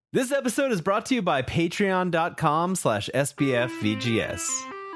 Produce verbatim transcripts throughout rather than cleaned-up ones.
This episode is brought to you by patreon.com slash SBFVGS.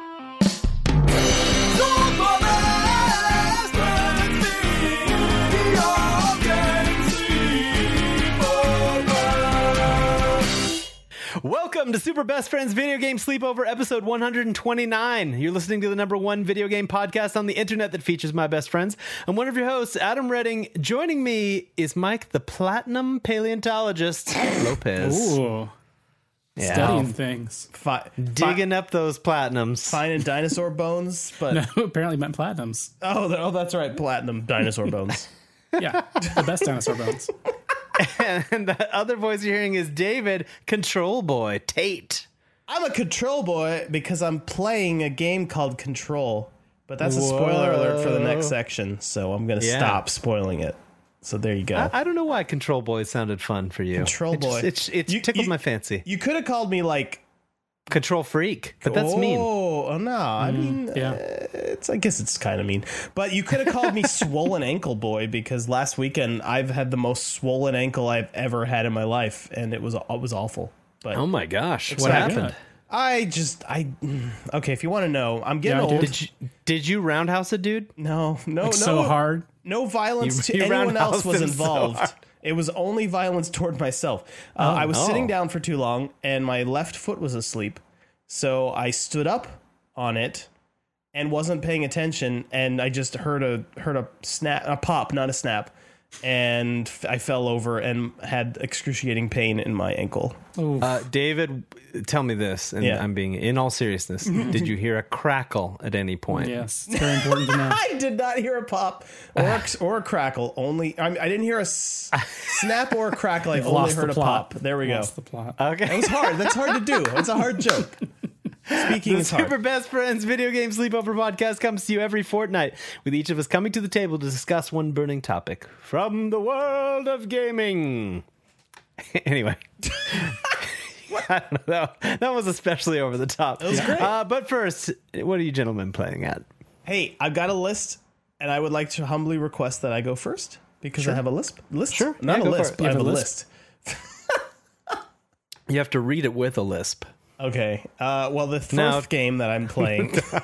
Welcome to Super Best Friends Video Game Sleepover, episode one hundred twenty-nine. You're listening to the number one video game podcast on the internet that features my best friends. I'm one of your hosts, Adam Redding. Joining me is Mike, the Platinum Paleontologist Lopez. Ooh. Yeah. Studying things. Fi- Digging fi- up those platinums. finding dinosaur bones, but No, apparently meant platinums. oh, th- oh, that's right, platinum dinosaur bones. Yeah, the best dinosaur bones. And the other voice you're hearing is David, Control Boy, Tate. I'm a control boy because I'm playing a game called Control, but that's a Whoa. spoiler alert for the next section, so I'm gonna Yeah. stop spoiling it. So there you go. I, I don't know why Control Boy sounded fun for you. Control it just- Boy. It, it, You- tickled you- my fancy. You could have called me like Control Freak, but that's oh, mean. Oh no, I mean, yeah. uh, it's. I guess it's kind of mean. But you could have called me Swollen Ankle Boy because last weekend I've had the most swollen ankle I've ever had in my life, and it was it was awful. But Oh my gosh, what What happened? happened? I just I okay. If you want to know, I'm getting Yeah, I do. old. Did you did you roundhouse a dude? No, no, Like no. so hard. No violence You- to you anyone else roundhoused was him so involved. hard. It was only violence toward myself. Uh, I was no. sitting down for too long, and my left foot was asleep. So I stood up on it and wasn't paying attention, and I just heard a heard a snap, a pop, not a snap, and f- I fell over and had excruciating pain in my ankle. Ooh. Uh, David, tell me this, and Yeah. I'm being in all seriousness. Did you hear a crackle at any point? Yes, it's very important to know. I did not hear a pop or a, or a crackle. Only I, I didn't hear a s- snap or a crackle. I only Lost heard the a plot. pop. There we go. Lost the plot. Okay. It was hard. That's hard to do. It's a hard joke. Speaking The is hard. Super Best Friends Video Game Sleepover podcast comes to you every fortnight, with each of us coming to the table to discuss one burning topic from the world of gaming. Anyway. I don't know. That, that was especially over the top. It was great. Uh, but first, what are you gentlemen playing at? Hey, I've got a list, and I would like to humbly request that I go first because I have a list. List? Sure. Not Yeah, a go for list. it. But You I have have a a list. You have to read it with a lisp. Okay. Uh, well, the first Now- game that I'm playing, uh,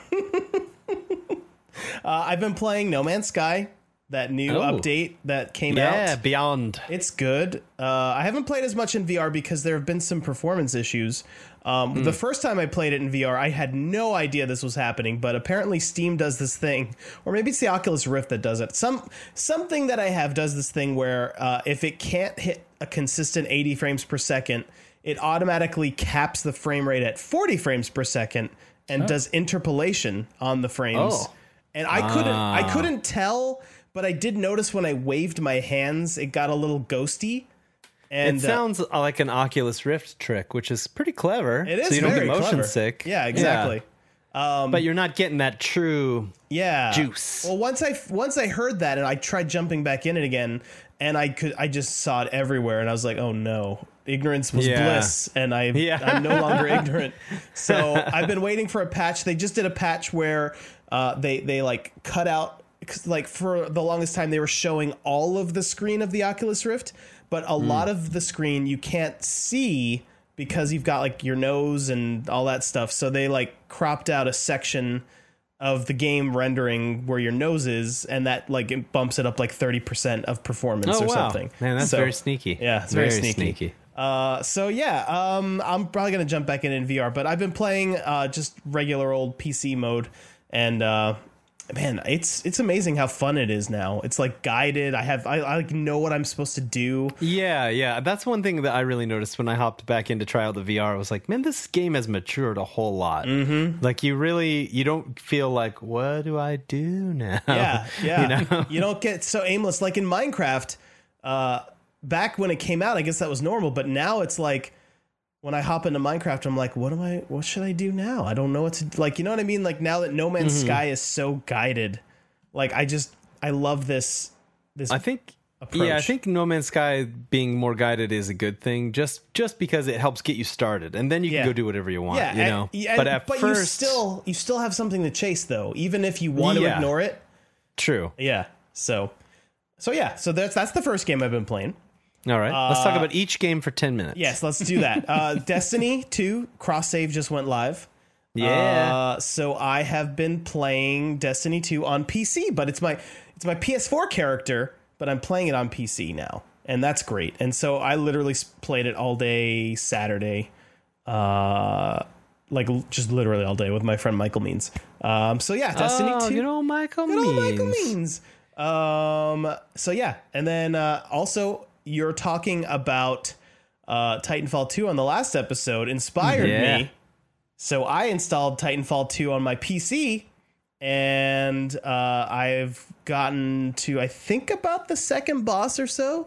I've been playing No Man's Sky, that new Oh. update that came Yeah, out. Beyond. It's good. Uh, I haven't played as much in V R because there have been some performance issues. Um, The first time I played it in V R, I had no idea this was happening, but apparently Steam does this thing, or maybe it's the Oculus Rift that does it. Some something that I have does this thing where uh, if it can't hit a consistent eighty frames per second, it automatically caps the frame rate at forty frames per second and does interpolation on the frames. Oh. And I couldn't I Ah. couldn't tell, but I did notice when I waved my hands, it got a little ghosty. And It sounds like an Oculus Rift trick, which is pretty clever. uh, it is so you don't very get motion clever. sick. Yeah, exactly. But you're not getting that true. Yeah, Juice. Well, once I once I heard that, and I tried jumping back in it again, and I could I just saw it everywhere, and I was like, oh no, ignorance was Yeah. bliss, and I Yeah. I'm no longer ignorant. So I've been waiting for a patch. They just did a patch where uh, they they like cut out. 'Cause, like for the longest time, they were showing all of the screen of the Oculus Rift, but a lot of the screen you can't see because you've got like your nose and all that stuff. So they like cropped out a section of the game rendering where your nose is, and that like it bumps it up like thirty percent of performance Oh, or wow. something. Man, that's So, very sneaky. Yeah, it's very, sneaky. Uh, so yeah, um, I'm probably gonna jump back in in V R, but I've been playing uh, just regular old P C mode, and uh, man, it's it's amazing how fun it is now. It's like guided. I have I, I like know what I'm supposed to do. Yeah, yeah. That's one thing that I really noticed when I hopped back in to try out the V R. I was like, man, this game has matured a whole lot. Mm-hmm. Like, you really, you don't feel like, what do I do now? Yeah, yeah. You know? You don't get so aimless like in Minecraft. Uh, back when it came out, I guess that was normal, but now it's like when I hop into Minecraft, I'm like, what am I, what should I do now? I don't know what to, like, you know what I mean? Like now that No Man's Mm-hmm. Sky is so guided, like I just, I love this, this, I think, approach. yeah, I think No Man's Sky being more guided is a good thing, just just because it helps get you started, and then you Yeah. can go do whatever you want. yeah, you and- know. yeah, but at but first, you still, you still have something to chase though, even if you want to Yeah. ignore it. true. Yeah. So, so yeah, so that's, that's the first game I've been playing. All right. Let's talk about each game for ten minutes. Yes, let's do that. Uh, Destiny two cross save just went live. Yeah. Uh, so I have been playing Destiny two on P C, but it's my it's my P S four character, but I'm playing it on P C now, and that's great. And so I literally s- played it all day Saturday, uh, like l- just literally all day with my friend Michael Means. Um, so yeah, Destiny oh, two. good old Michael Good old Means. Michael Means. Um, so yeah, and then uh, also you're talking about uh, Titanfall two on the last episode inspired Yeah. me. So I installed Titanfall two on my P C, and uh, I've gotten to I think about the second boss or so.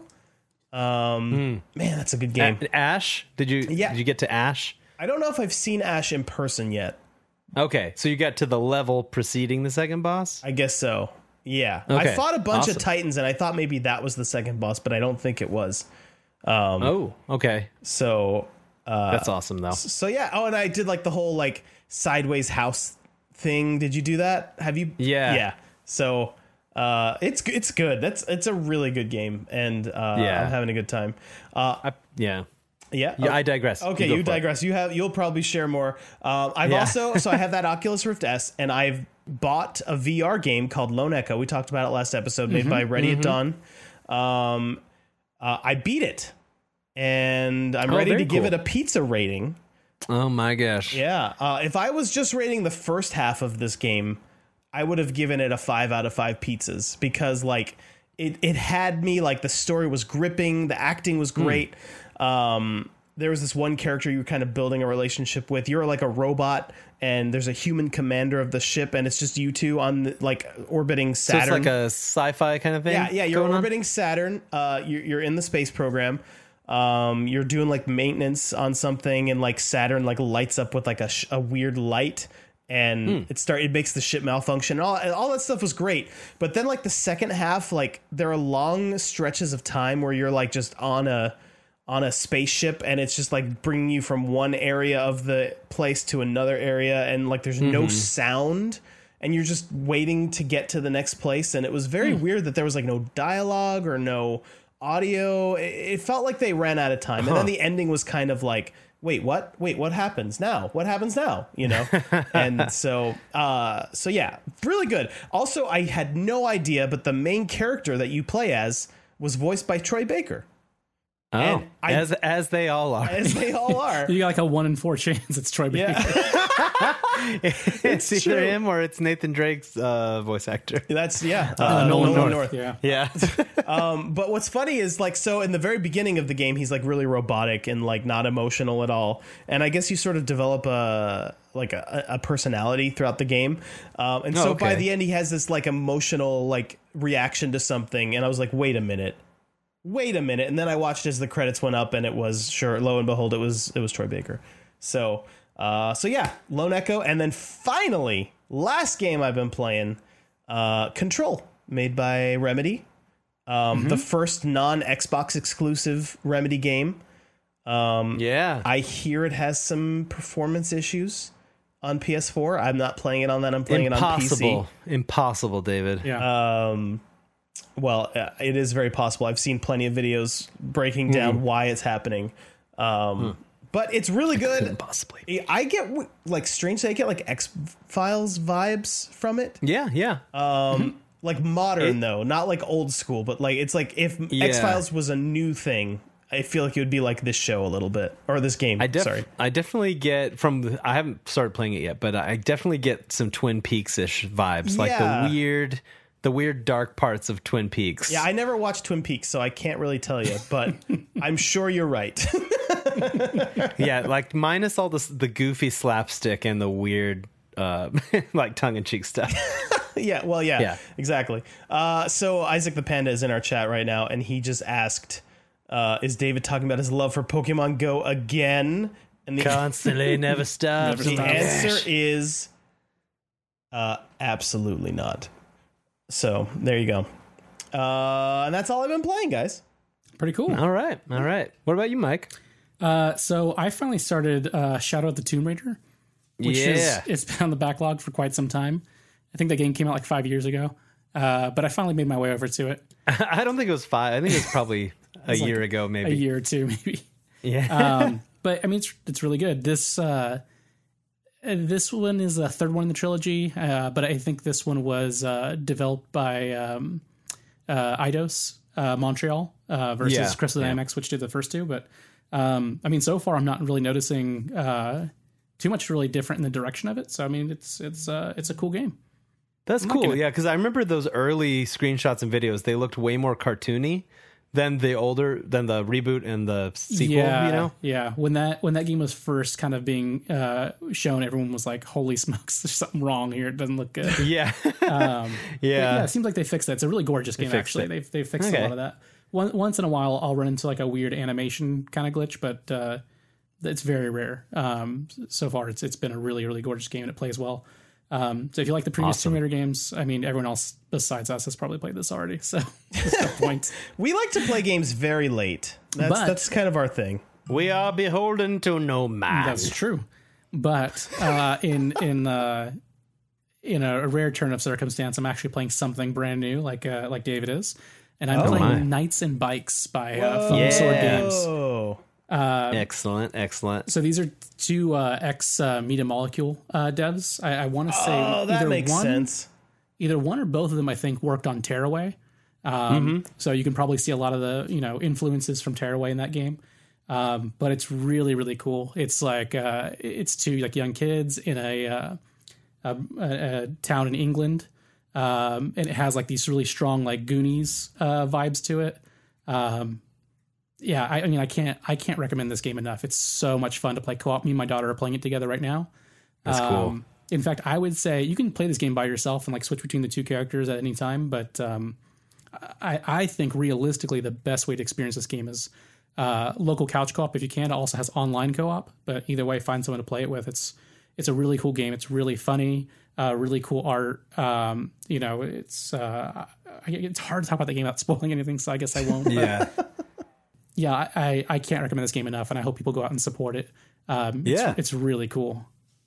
Um, Man, that's a good game. A- Ash? Did you Yeah. did you get to Ash? I don't know if I've seen Ash in person yet. Okay, so you got to the level preceding the second boss? I guess so. Yeah, I Okay, fought a bunch awesome. of Titans, and I thought maybe that was the second boss, but I don't think it was. Um, Oh, okay. So, uh, That's awesome though. so yeah. Oh, and I did like the whole like sideways house thing. Did you do that? Have you? Yeah. Yeah. So, uh, it's it's good. That's it's a really good game, and uh, Yeah. I'm having a good time. Uh, I, yeah. yeah. Yeah, I digress. Okay, go you for it. digress. You have you'll probably share more. Um, I've Yeah. also so I have that Oculus Rift S, and I've bought a V R game called Lone Echo. We talked about it last episode, made Mm-hmm, by Ready at Dawn. Um, uh, I beat it, and I'm Oh, ready to very give cool. it a pizza rating. Oh my gosh. Yeah, uh, if I was just rating the first half of this game, I would have given it a five out of five pizzas because like it it had me like the story was gripping, the acting was great. Um, there was this one character you were kind of building a relationship with. You're like a robot, and there's a human commander of the ship, and it's just you two on the, like orbiting So Saturn. it's like a sci-fi kind of thing? Yeah, yeah, you're going on? orbiting Saturn. Uh, you're, you're in the space program. Um, you're doing like maintenance on something, and like Saturn like lights up with like a, sh- a weird light, and Hmm. it start it makes the ship malfunction. And all and all that stuff was great, but then like the second half, like there are long stretches of time where you're like just on a on a spaceship, and it's just like bringing you from one area of the place to another area, and like there's no sound, and you're just waiting to get to the next place. And it was very weird that there was like no dialogue or no audio. It, it felt like they ran out of time. And then the ending was kind of like, wait, what? Wait, what happens now? What happens now? You know? And so, uh, so yeah, really good. Also, I had no idea, but the main character that you play as was voiced by Troy Baker. Oh, and I- as as they all are. As they all are. You got like a one in four chance it's Troy Baker. Yeah, it's either true. him or it's Nathan Drake's uh, voice actor. that's, yeah. Uh, Uh, Nolan Nolan North. Yeah. Yeah. Um, but what's funny is like, so in the very beginning of the game, he's like really robotic and like not emotional at all. And I guess you sort of develop a like a, a personality throughout the game. Um, and Oh, so by okay. the end, he has this like emotional like reaction to something. And I was like, wait a minute, wait a minute. And then I watched as the credits went up, and it was sure, lo and behold, it was it was Troy Baker. So uh, so yeah, Lone Echo, and then finally, last game I've been playing, uh, Control, made by Remedy. Um, The first non-Xbox exclusive Remedy game. yeah. I hear it has some performance issues on P S four. I'm not playing it on that. I'm playing it on P C. Impossible. Impossible, David. Yeah. Um, well, uh, it is very possible. I've seen plenty of videos breaking down why it's happening. Um, But it's really good. Impossibly. I get like strangely, I get like X Files vibes from it. Yeah, yeah. Um, like modern It- though, not like old school, but like it's like if Yeah. X Files was a new thing, I feel like it would be like this show a little bit, or this game. I def- Sorry. I definitely get from the, I haven't started playing it yet, but I definitely get some Twin Peaks ish vibes, like Yeah. the weird, the weird dark parts of Twin Peaks. Yeah, I never watched Twin Peaks, so I can't really tell you, but I'm sure you're right. yeah, like minus all this the goofy slapstick and the weird, uh, like tongue in cheek stuff. Yeah, well, yeah, Yeah. exactly. Uh, so Isaac the Panda is in our chat right now, and he just asked, uh, "Is David talking about his love for Pokemon Go again?" And the, Constantly, never stops. Never the stops. answer is, uh, absolutely not. So there you go. Uh, and that's all I've been playing, guys. Pretty cool. All right, all right. What about you, Mike? Uh, so I finally started uh, Shadow of the Tomb Raider, which Yeah. is it's been on the backlog for quite some time. I think the game came out like five years ago, uh, but I finally made my way over to it. I don't think it was five. I think it was probably a year like ago, maybe a year or two, maybe. Yeah. um, but I mean, it's it's really good. This uh, this one is a third one in the trilogy, uh, but I think this one was uh, developed by um, uh, Eidos uh, Montreal uh, versus Yeah, Crystal yeah. Dynamics, which did the first two. But um, I mean, so far, I'm not really noticing uh, too much really different in the direction of it. So I mean, it's it's uh, it's a cool game. That's liking cool. it. Yeah, because I remember those early screenshots and videos. They looked way more cartoony than the older than the reboot and the sequel. Yeah, You know. yeah. When that when that game was first kind of being uh, shown, everyone was like, "Holy smokes, there's something wrong here. It doesn't look good." Yeah. Um, yeah. yeah, it seems like they fixed that. It's a really gorgeous game, fixed actually. it. They've they've fixed Okay. a lot of that. One, once in a while, I'll run into like a weird animation kind of glitch, but uh, it's very rare. Um, so far, it's it's been a really really gorgeous game and it plays well. Um, so if you like the previous Awesome. Tomb Raider games, I mean, everyone else besides us has probably played this already. So there's no point. We like to play games very late. That's But- that's kind of our thing. We are beholden to no man. That's true. But uh, in in uh, in a rare turn of circumstance, I'm actually playing something brand new, like uh, like David is, and I'm Oh, playing my. Knights and Bikes by uh, Foam Yeah. Sword Games. Oh, excellent, excellent. So these are two uh, ex uh, Media Molecule uh, devs. I, I want to say oh, that either makes one, sense. either one or both of them. I think worked on Tearaway. Um, Mm-hmm. So you can probably see a lot of the you know influences from Tearaway in that game. Um, but it's really really cool. It's like uh, it's two like young kids in a uh, a, a, a town in England, um, and it has like these really strong like Goonies uh, vibes to it. Um, yeah, I, I mean, I can't I can't recommend this game enough. It's so much fun to play co-op. Me and my daughter are playing it together right now. That's cool. In fact, I would say you can play this game by yourself and like switch between the two characters at any time. But um, I, I think realistically, the best way to experience this game is uh, local couch co-op if you can. It also has online co-op, but either way, find someone to play it with. It's it's a really cool game. It's really funny, uh, really cool art. Um, you know, it's uh, it's hard to talk about the game without spoiling anything, so I guess I won't. Yeah. Yeah, I, I, I can't recommend this game enough, and I hope people go out and support it. Um, it's, Yeah. it's really cool.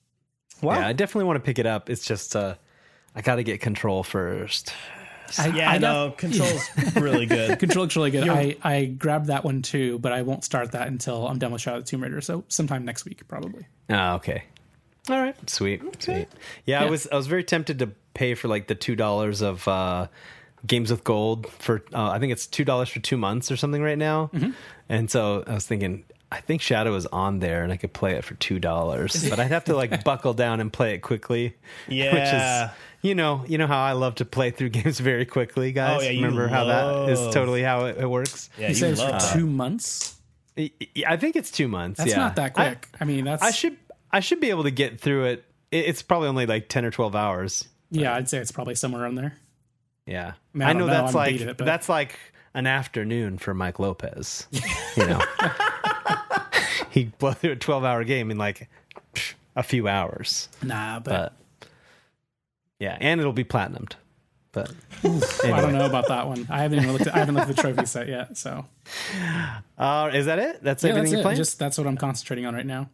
Wow. Yeah, I definitely want to pick it up. It's just uh, I got to get Control first. I, Yeah, I no, got- Control's really good. Control looks really good. I, I grabbed that one too, but I won't start that until I'm done with Shadow of the Tomb Raider. So sometime next week, probably. Oh, okay. All right. Sweet. Sweet. Yeah, I Yeah. was I was very tempted to pay for like the two dollars of uh, Games with Gold for uh, I think it's two dollars for two months or something right now. Mm-hmm. And so I was thinking, I think Shadow is on there, and I could play it for two dollars, but I'd have to like buckle down and play it quickly. Yeah. Which is, you know, you know how I love to play through games very quickly, guys. Oh, yeah, you Remember how that is love- totally how it, it works. Yeah, You you said it's for love that. two months? I I think it's two months. That's yeah. not that I- quick. I, mean, that's. I should I should be able to get through it. It- It's probably only like ten or twelve hours. yeah, I'd say it's probably somewhere around there. Yeah, I mean, I I don't know know. that's I like beat it, but- that's like an afternoon for Mike Lopez. You know, he blew through a twelve-hour game in like pff, a few hours. Nah, but, But yeah, and it'll be platinumed. But I don't know about that one. I haven't even looked at, I haven't looked at the trophy set yet. So uh, is that it? That's yeah, everything that's you're it. playing. Just that's what I'm concentrating on right now.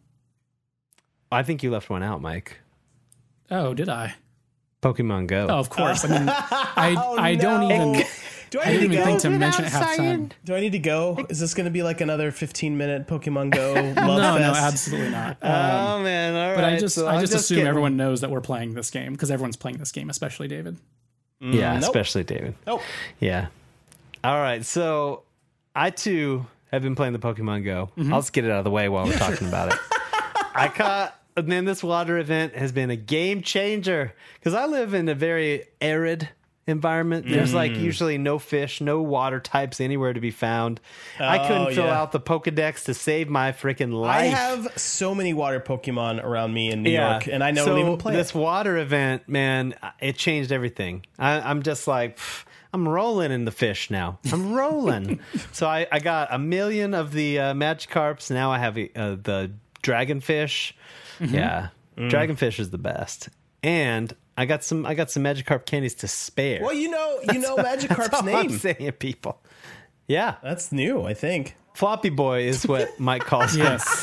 I think you left one out, Mike. Oh, did I? Pokemon Go. Oh, of course. I mean, I I don't no. even Do I I need didn't to even go? think to mention it half time. Do I need to go? Is this going to be like another fifteen minute Pokemon Go love No, no, fest? absolutely not. Um, Oh man! All right. but I just so I I'm just assume kidding. everyone knows that we're playing this game because everyone's playing this game, especially David. Yeah, Nope. especially David. Nope. Yeah. All right. So I too have been playing the Pokemon Go. Mm-hmm. I'll just get it out of the way while we're talking about it. I caught, and then this water event has been a game changer because I live in a very arid environment. There's like usually no fish, no water types anywhere to be found. I couldn't Oh, fill yeah. out the Pokedex to save my freaking life. I have so many water Pokemon around me in New York, and I don't so even play this it. water event, man. It changed everything. I, I'm just like, pff, I'm rolling in the fish now. I'm rolling. So I, I got a million of the uh, Magikarps. Now I have uh, the Dragonfish. Mm-hmm. Yeah, Mm. Dragonfish is the best. And I got some. I got some Magikarp candies to spare. Well, you know, you know That's Magikarp's all I'm name. saying, people. Yeah, That's new, I think. Floppy Boy is what Mike calls him. Yes.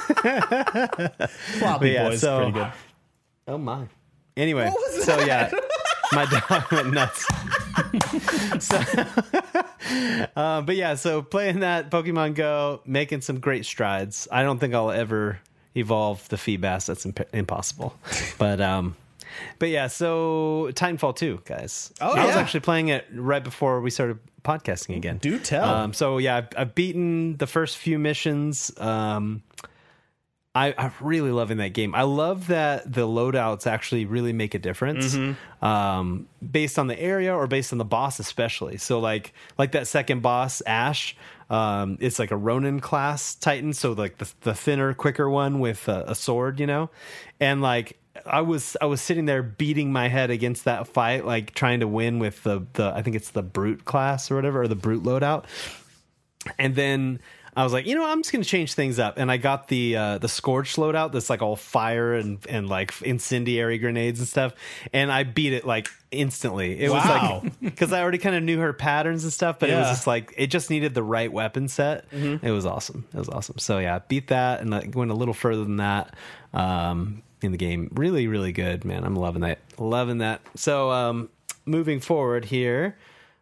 Floppy yeah, Boy's so- pretty good. Oh my. Anyway, What was so yeah, my dog went nuts. so, uh, but yeah, so playing that Pokemon Go, making some great strides. I don't think I'll ever evolve the Feebas. That's imp- impossible. But um, but yeah, so Titanfall two, guys. Oh, I was yeah. actually playing it right before we started podcasting again. Do tell. Um, so yeah, I've, I've beaten the first few missions. Um, I, I'm really loving that game. I love that the loadouts actually really make a difference, Mm-hmm. um, based on the area or based on the boss, especially. So like like that second boss, Ash. Um, it's like a Ronin class Titan, so like the, the thinner, quicker one with a, a sword, you know, and like. I was I was sitting there beating my head against that fight, like trying to win with the, the I think it's the brute class or whatever, or the brute loadout. And then I was like, you know, I'm just gonna change things up, and I got the uh, the Scorch loadout that's like all fire and and like incendiary grenades and stuff, and I beat it like instantly. It Wow. was like because I already kind of knew her patterns and stuff, but it was Yeah. just like it just needed the right weapon set. Mm-hmm. It was awesome. It was awesome. So yeah, beat that and like went a little further than that. Um, in the game, really, really good, man. I'm loving that, loving that. So, um, moving forward here,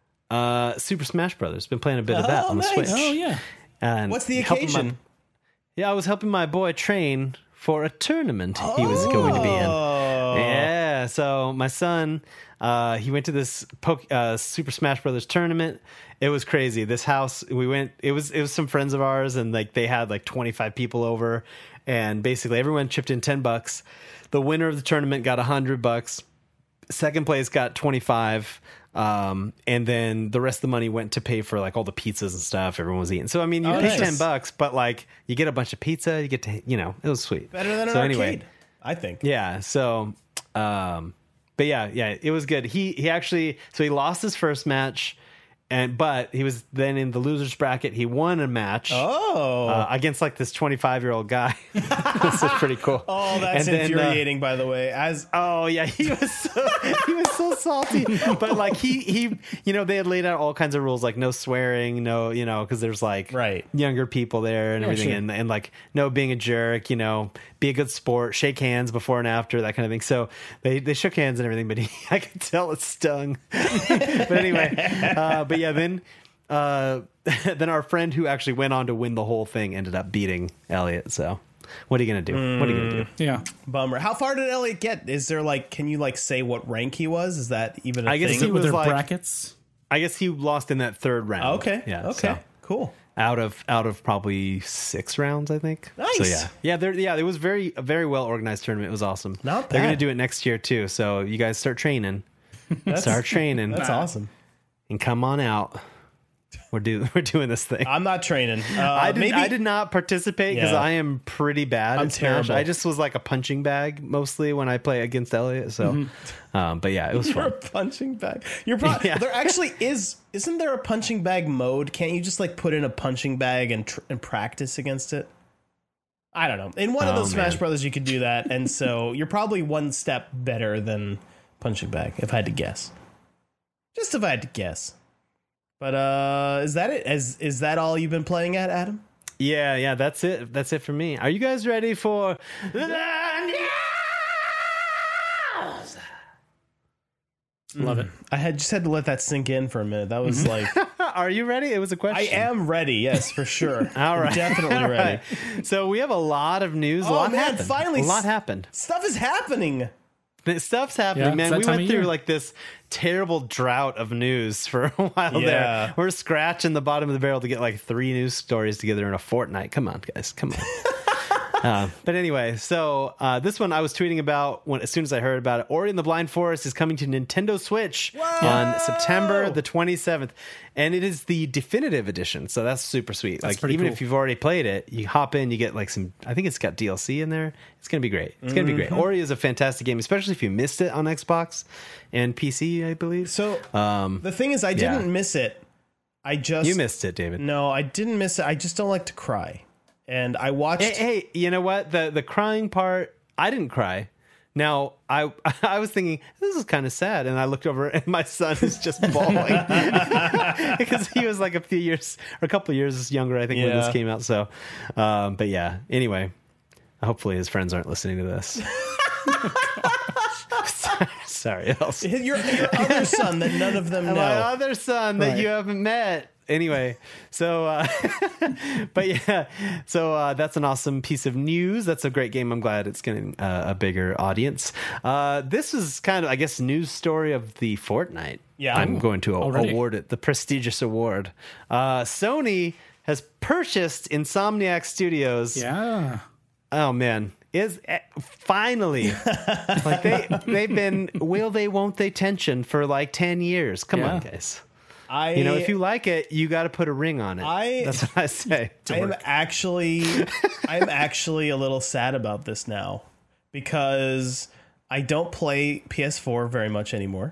uh, Super Smash Brothers. Been playing a bit of that Oh, on the nice. Switch. Oh yeah. And What's the helping my- occasion? yeah, I was helping my boy train for a tournament he was going to be in. Oh. Yeah, so my son, uh, he went to this Poke, uh, Super Smash Brothers tournament. It was crazy. This house, we went. It was it was some friends of ours, and like they had like twenty-five people over, and basically everyone chipped in ten bucks. The winner of the tournament got a hundred bucks. Second place got twenty-five. Um, and then the rest of the money went to pay for like all the pizzas and stuff everyone was eating. So I mean, you Oh, pay nice. ten bucks, but like you get a bunch of pizza. You get to, you know, it was sweet. Better than an so arcade, anyway, I think. yeah. So, um, but yeah, yeah, it was good. He he actually so he lost his first match, and but he was then in the losers bracket. He won a match. Oh. Uh, against like this twenty-five year old guy. This is pretty cool. Oh, that's And then, uh, infuriating, by the way. As Oh yeah, he was so he was so salty. But like he he you know, they had laid out all kinds of rules like no swearing, no, you know, because there's like Right. younger people there and everything, sure. and and like no being a jerk, you know, be a good sport, shake hands before and after, that kind of thing. So they they shook hands and everything, but he, I could tell it stung. But anyway, uh, but yeah, then. Uh, then our friend who actually went on to win the whole thing ended up beating Elliot. So, what are you gonna do? What are you gonna do? Yeah. bummer. How far did Elliot get? Is there like, can you like say what rank he was? Is that even a I guess thing? he With was their like- brackets. I guess he lost in that third round. Okay. Yeah. Okay. so Cool. out of out of probably six rounds, I think. Nice. So yeah, yeah, there, yeah. It was very a very well organized tournament. It was awesome. Not They're bad. gonna do it next year too. So you guys start training, That's, start training, that's awesome. and come on out. We're do we're doing this thing. I'm not training. Uh, I did, maybe I did not participate because Yeah. I am pretty bad. I'm at Smash. terrible. I just was like a punching bag mostly when I play against Elliot. So, um, but yeah, it was You're a fun. punching bag. You're pro- Yeah. There actually is. Isn't there a punching bag mode? Can't you just like put in a punching bag and tr- and practice against it? I don't know. In one of Oh, those Smash man. Brothers, you could do that, and so you're probably one step better than punching bag, if I had to guess. Just if I had to guess. But uh, is that it? Is is that all you've been playing at, Adam? Yeah, yeah, that's it. That's it for me. Are you guys ready for the news? Love it. I had just had to let that sink in for a minute. That was like, Are you ready? It was a I question. am ready. Yes, for sure. All right. Definitely All ready. right. So we have a lot of news. A Oh, lot man, happened. finally a lot s- happened. Stuff is happening. Th- Stuff's happening, Yeah, it's man. that We time went of through year. like this terrible drought of news for a while Yeah. there. We're scratching the bottom of the barrel to get like three news stories together in a fortnight. Come on, guys. Come on. Uh, but anyway, so uh, this one I was tweeting about when as soon as I heard about it. Ori and the Blind Forest is coming to Nintendo Switch on September the twenty-seventh, and it is the definitive edition. So that's super sweet. like pretty even cool. if you've already played it, you hop in, you get like some. I think it's got D L C in there. It's gonna be great. It's gonna be great. Ori is a fantastic game, especially if you missed it on Xbox and P C, I believe. So Um, the thing is, I yeah. didn't miss it. I just you missed it, David. No, I didn't miss it. I just don't like to cry, and I watched. Hey, hey, you know what? The the crying part, I didn't cry. Now, I I was thinking, this is kind of sad. And I looked over and my son is just bawling. Because he was like a few years, or a couple of years younger, I think, when Yeah. this came out. So, um, but yeah, anyway, hopefully his friends aren't listening to this. sorry, Sorry, Elsa. Your, your other son that none of them know. My other son that Right. you haven't met. Anyway, so, uh, but yeah, so uh, that's an awesome piece of news. That's a great game. I'm glad it's getting uh, a bigger audience. Uh, this is kind of, I guess, news story of the fortnight. Yeah. I'm going to Already. award it, the prestigious award. Uh, Sony has purchased Insomniac Studios. Yeah. Oh man, is uh, finally like they they've been will they won't they tension for like ten years. Come on, Yeah. guys. I, You know, if you like it, you got to put a ring on it. I- That's what I say. to I am work. actually, I'm actually a little sad about this now because I don't play P S four very much anymore.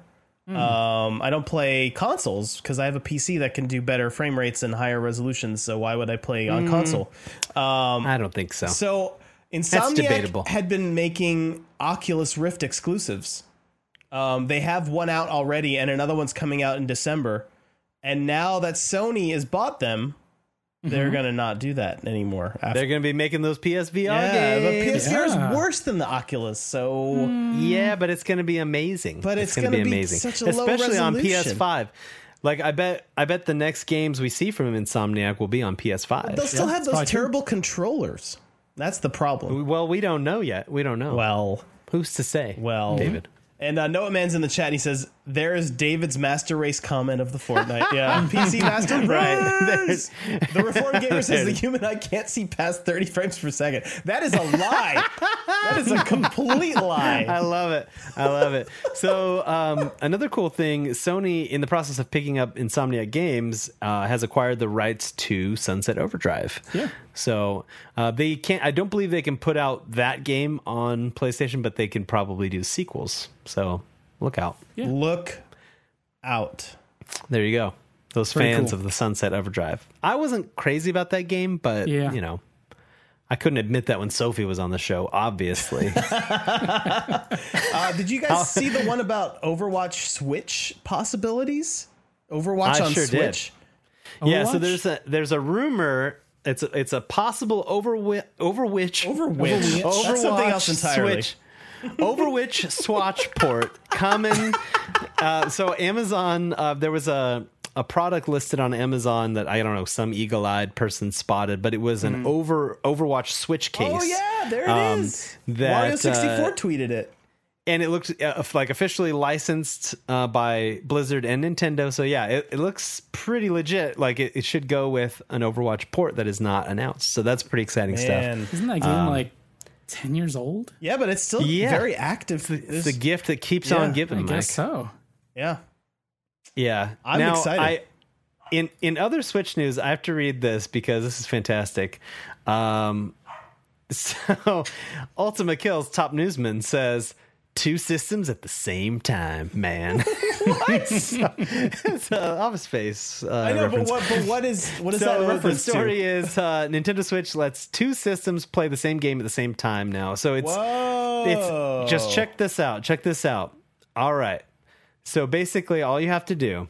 Um, I don't play consoles because I have a P C that can do better frame rates and higher resolutions. So why would I play on console? Um, I don't think so. So debatable. Insomniac had been making Oculus Rift exclusives. Um, they have one out already, and another one's coming out in December. And now that Sony has bought them, they're gonna not do that anymore. After. They're going to be making those P S V R Yeah, but P games. S V R Yeah. is worse than the Oculus, so Yeah, but it's going to be amazing. But it's gonna gonna be amazing, such a low especially on P S resolution. five. Like I bet, I bet the next games we see from Insomniac will be on P S five. they'll still Yeah, have it's those probably true. terrible controllers. That's the problem. Well, we don't know yet. We don't know. Well, Who's to say? well, David. And uh, Noah Man's in the chat. And he says, "There is David's Master Race comment of the Fortnite." Yeah, P C Master Race. The Reformed Gamer says the human eye can't see past thirty frames per second. That is a lie. That is a complete I lie. love it. I love it. So um, another cool thing, Sony, in the process of picking up Insomniac Games, uh, has acquired the rights to Sunset Overdrive. Yeah. So uh, they can't. I don't believe they can put out that game on PlayStation, but they can probably do sequels. So look out. Yeah. Look out. There you go. Those Pretty fans cool. of the Sunset Overdrive. I wasn't crazy about that game, but Yeah. you know, I couldn't admit that when Sophie was on the show. Obviously. Uh, did you guys see the one about Overwatch Switch possibilities? Overwatch I on sure did. Switch. Yeah, so Overwatch? there's a there's a rumor. It's a, it's a possible over wi- over which Over which? Overwatch That's something else entirely. Switch, over which Swatch port coming. Uh, so Amazon, uh, there was a a product listed on Amazon that I don't know some eagle eyed person spotted, but it was an over Overwatch Switch case. Oh yeah, there it um, is. that, Wario sixty-four uh, tweeted it. and it looked uh, like officially licensed uh, by Blizzard and Nintendo. So yeah, it, it looks pretty legit. Like it, it should go with an Overwatch port that is not announced. So that's pretty exciting stuff. Man. Isn't that game like ten years old? Yeah, but it's still Yeah. very active. It's This- the gift that keeps Yeah, on giving. I Mike. guess so. yeah. Yeah, I'm now, excited. I, in in other Switch news, I have to read this because this is fantastic. Um, so, Ultima Kills top newsman says two systems at the same time, man. What? so, it's uh, Office Space. Uh, I know, but reference. what, but what is what is that So in the reference story to? is uh, Nintendo Switch lets two systems play the same game at the same time now. So it's Whoa. it's just check this out. Check this out. All right. So basically, all you have to do.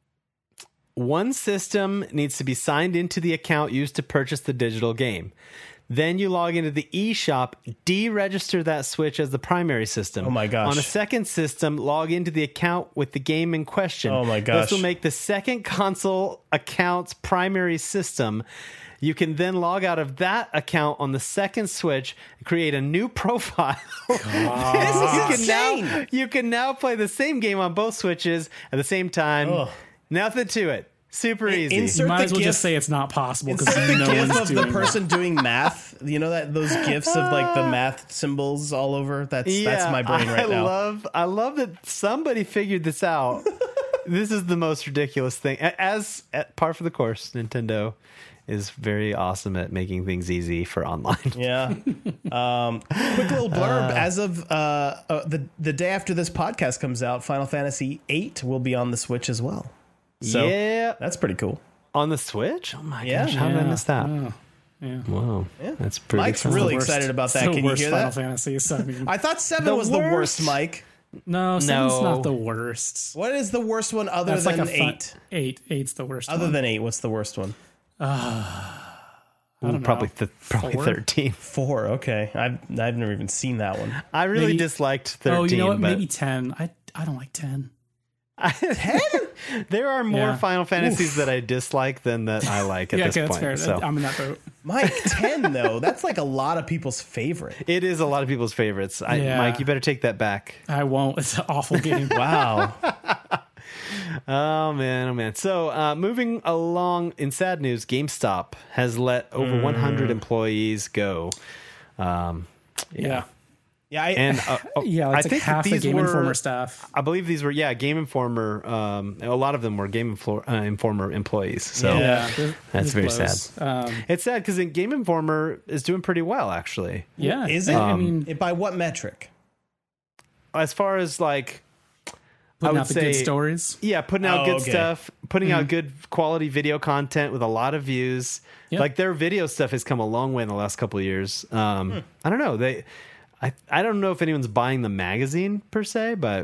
One system needs to be signed into the account used to purchase the digital game. Then you log into the eShop, deregister that Switch as the primary system. Oh my gosh. On a second system, log into the account with the game in question. Oh my gosh. This will make the second console account's primary system. You can then log out of that account on the second Switch and create a new profile. This is you, can insane. now, you can now play the same game on both Switches at the same time. Ugh. Nothing to it. Super easy. insert- You might the as well gif- just say it's not possible because Insert the no gif one's of the doing person doing math. You know that those gifs of like the math symbols all over. That's that's my brain right I now. love I love that somebody figured this out. This is the most ridiculous thing. A- As at par for the course, Nintendo is very awesome at making things easy for online. Yeah. Um, quick little blurb. As of uh, uh, the the day after this podcast comes out, Final Fantasy eight will be on the Switch as well. So yeah, that's pretty cool. on the Switch. Oh my Yeah. gosh, how did I Yeah. miss that? Oh, yeah. Whoa, Yeah. that's pretty. Mike's exciting. really Worst- excited about it's that. the Can you worst hear Final that? Fantasy. So, I mean, I thought seven The was the worst. worst, Mike. no, seven's No. not the worst. What is the worst one other That's than like a fun, eight? Eight. Eight's the worst. Other one. than eight, what's the worst one? Ooh, don't probably know. th- probably Four? thirteen. Four. Okay, I've I've never even seen that one. I really Maybe- disliked thirteen. Oh, you know what? but Maybe ten. I I don't like ten. ten? There are more Yeah. Final Fantasies that I dislike than that I like at Yeah, this okay, point. that's fair. So I'm in that boat. Mike, ten though. That's like a lot of people's favorite. it is a lot of people's favorites. I, Yeah. Mike, you better take that back. I won't. It's an awful game. Wow. Oh man, oh man. So uh, moving along in sad news, GameStop has let over one hundred employees go. Um, Yeah. Yeah, I, and uh, oh, Yeah, I it's like think half that the these Game were, Informer staff. I believe these were yeah Game Informer. Um, a lot of them were Game Inflo- uh, Informer employees. So Yeah. this- That's this very blows. Um, it's sad because Game Informer is doing pretty well actually. yeah. Is it? I Um, mean, It- by what metric? As far as like, putting would out the good say- stories. yeah, putting out Oh, good okay. stuff, putting out good quality video content with a lot of views. Yep. Like their video stuff has come a long way in the last couple of years. Um, I don't know. They, I, I don't know if anyone's buying the magazine per se, but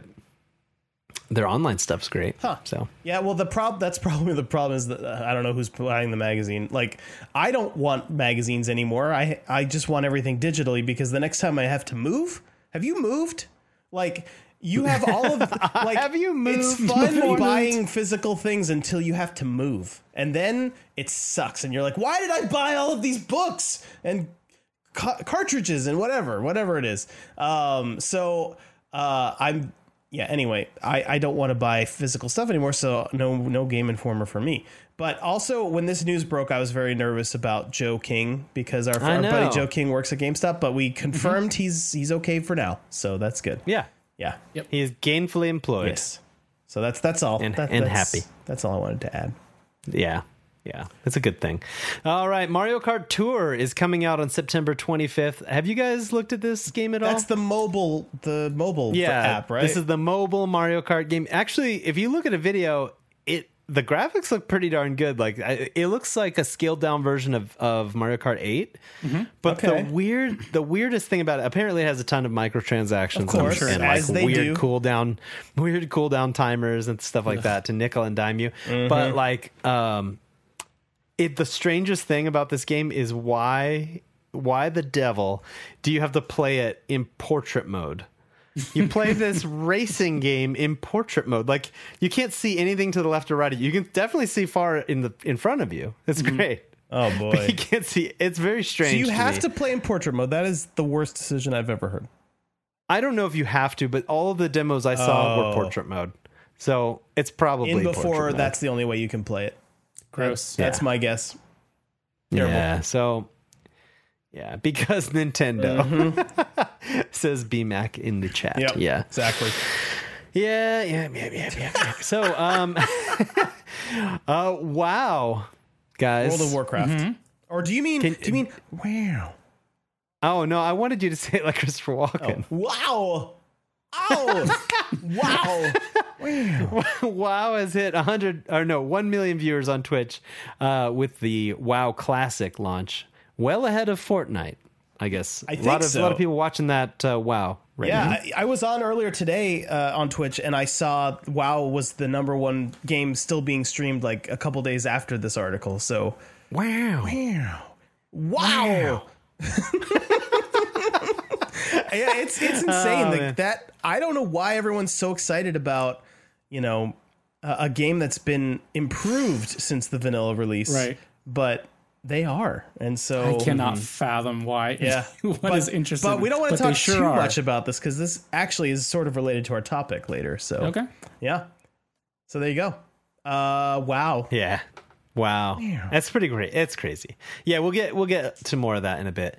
their online stuff's great. Huh. So Yeah, well, the prob that's probably the problem is that uh, I don't know who's buying the magazine. Like, I don't want magazines anymore. I I just want everything digitally because the next time I have to move, have you moved? Like, you have all of the, like Have you It's moved fun before? buying physical things until you have to move, and then it sucks, and you're like, why did I buy all of these books and ca- cartridges and whatever, whatever it is. Um, so uh, I'm. Yeah, anyway, I, I don't want to buy physical stuff anymore, so no no Game Informer for me. But also, when this news broke, I was very nervous about Joe King because our, I our know. buddy Joe King works at GameStop, but we confirmed he's he's okay for now, so that's good. yeah, Yeah. he is gainfully employed. Yes. So that's that's all. And- That- and that's, happy. That's all I wanted to add. Yeah. Yeah, that's a good thing. All right, Mario Kart Tour is coming out on September twenty-fifth. Have you guys looked at this game at all? That's the mobile the mobile yeah, app, right? This is the mobile Mario Kart game. Actually, if you look at a video, it the graphics look pretty darn good. Like I, it looks like a scaled down version of, of Mario Kart eight. But Okay. the weird, the weirdest thing about it, apparently, it has a ton of microtransactions Of course, and, and as like they weird do. cooldown, weird cooldown timers and stuff like that to nickel and dime you. Mm-hmm. But like, um, it the strangest thing about this game is why why the devil do you have to play it in portrait mode? You play this racing game in portrait mode. Like you can't see anything to the left or right of you. You can definitely see far in the in front of you. It's great. Oh But boy. you can't see. It's very strange. So you to have me. to play in portrait mode. That is the worst decision I've ever heard. I don't know if you have to, but all of the demos I saw Oh. were portrait mode. So it's probably In before, portrait mode. that's the only way you can play it. Gross. That's Yeah. my guess. Terrible. Yeah, so yeah, because Nintendo says B Mac in the chat. Yep. Yeah. Exactly. Yeah, yeah, yeah, yeah, yeah. yeah. So um uh wow. Guys. World of Warcraft. Or do you mean Can- do you mean wow? Oh no, I wanted you to say it like Christopher Walken. Wow. Oh. wow. Wow. WoW has hit one hundred or no, one million viewers on Twitch uh with the WoW Classic launch. Well ahead of Fortnite, I guess. I a lot think of so. a lot of people watching that uh, WoW right now. Yeah, I, I was on earlier today uh, on Twitch, and I saw WoW was the number one game still being streamed like a couple days after this article. So, Wow. wow, wow, yeah, it's it's insane Oh, like, man. that. I don't know why everyone's so excited about you know a, a game that's been improved since the vanilla release, Right. But they are, and so I cannot fathom why. Yeah, what but, is interesting. But we don't want to but they talk sure too are. much about this because this actually is sort of related to our topic later. So Okay. yeah. So there you go. Uh, wow. Yeah. Wow. That's pretty great. It's crazy. Yeah, we'll get we'll get to more of that in a bit.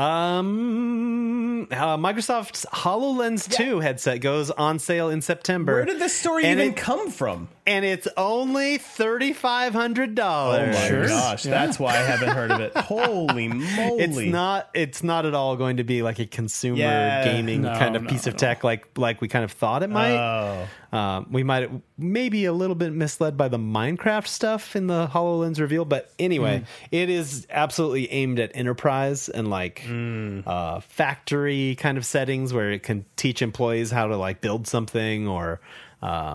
Um uh, Microsoft's HoloLens two headset goes on sale in September. Where did this story And even it- come from? And it's only thirty-five hundred Oh dollars. my Sure. gosh, Yeah. that's why I haven't heard of it. Holy moly! It's not it's not at all going to be like a consumer Yeah. gaming No, kind of no, piece of no. tech like like we kind of thought it might. Oh, Um, we might maybe a little bit misled by the Minecraft stuff in the HoloLens reveal, but anyway, Mm. it is absolutely aimed at enterprise and like Mm. uh, factory kind of settings where it can teach employees how to like build something or um,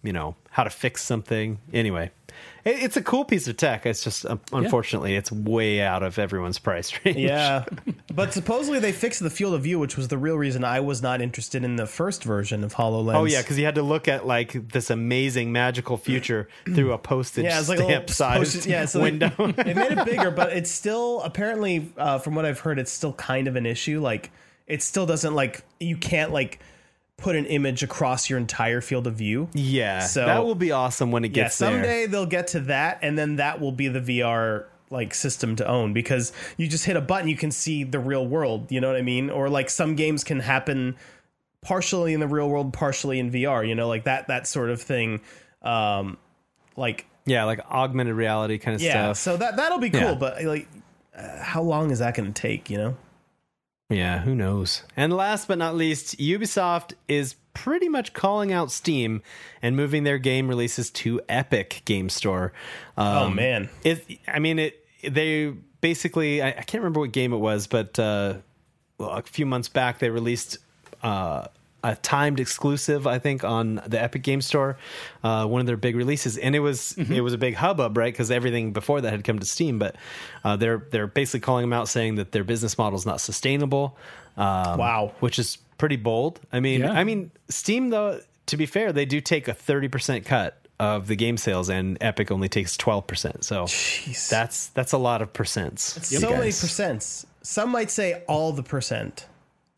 you know, how to fix something. Anyway, it, it's a cool piece of tech. It's just, uh, unfortunately, yeah. it's way out of everyone's price range. Yeah. But supposedly they fixed the field of view, which was the real reason I was not interested in the first version of HoloLens. Oh, yeah, because you had to look at, like, this amazing magical future through a postage yeah, it's like stamp sized yeah, so window. They, they made it bigger, but it's still, apparently, uh, from what I've heard, it's still kind of an issue. Like, it still doesn't, like, you can't, like, put an image across your entire field of view. Yeah, so that will be awesome when it yeah, gets someday there. they'll get to that, and then that will be the V R like system to own, because you just hit a button, you can see the real world. You know what I mean? Or like some games can happen partially in the real world, partially in V R. You know, like that that sort of thing. Um, like yeah, like augmented reality kind of yeah, stuff. so that that'll be cool. Yeah. But like, uh, how long is that going to take? You know? Yeah, who knows? And last but not least, Ubisoft is pretty much calling out Steam and moving their game releases to Epic Game Store. Um, Oh man, it. I mean, it. They basically, I, I can't remember what game it was, but uh, well, a few months back they released uh, a timed exclusive, I think, on the Epic Game Store, uh, one of their big releases, and it was mm-hmm. it was a big hubbub, right? Because everything before that had come to Steam, but uh, they're they're basically calling them out, saying that their business model is not sustainable. Um, Wow, which is pretty bold. I mean, Yeah. I mean, Steam though, to be fair, they do take a thirty percent cut of the game sales, and Epic only takes twelve percent. So Jeez. that's that's a lot of percents. so many percents. Some might say all the percent.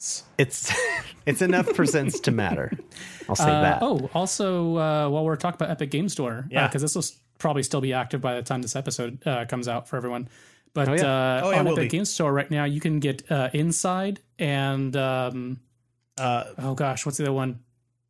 It's it's enough percents to matter. I'll say Uh, that. oh, also, uh, while we're talking about Epic Game Store, Yeah. because this will s- probably still be active by the time this episode uh, comes out for everyone. But Oh, yeah. uh, Oh, yeah, on will Epic be. Game Store right now, you can get uh, Inside and um, Uh, oh gosh, what's the other one?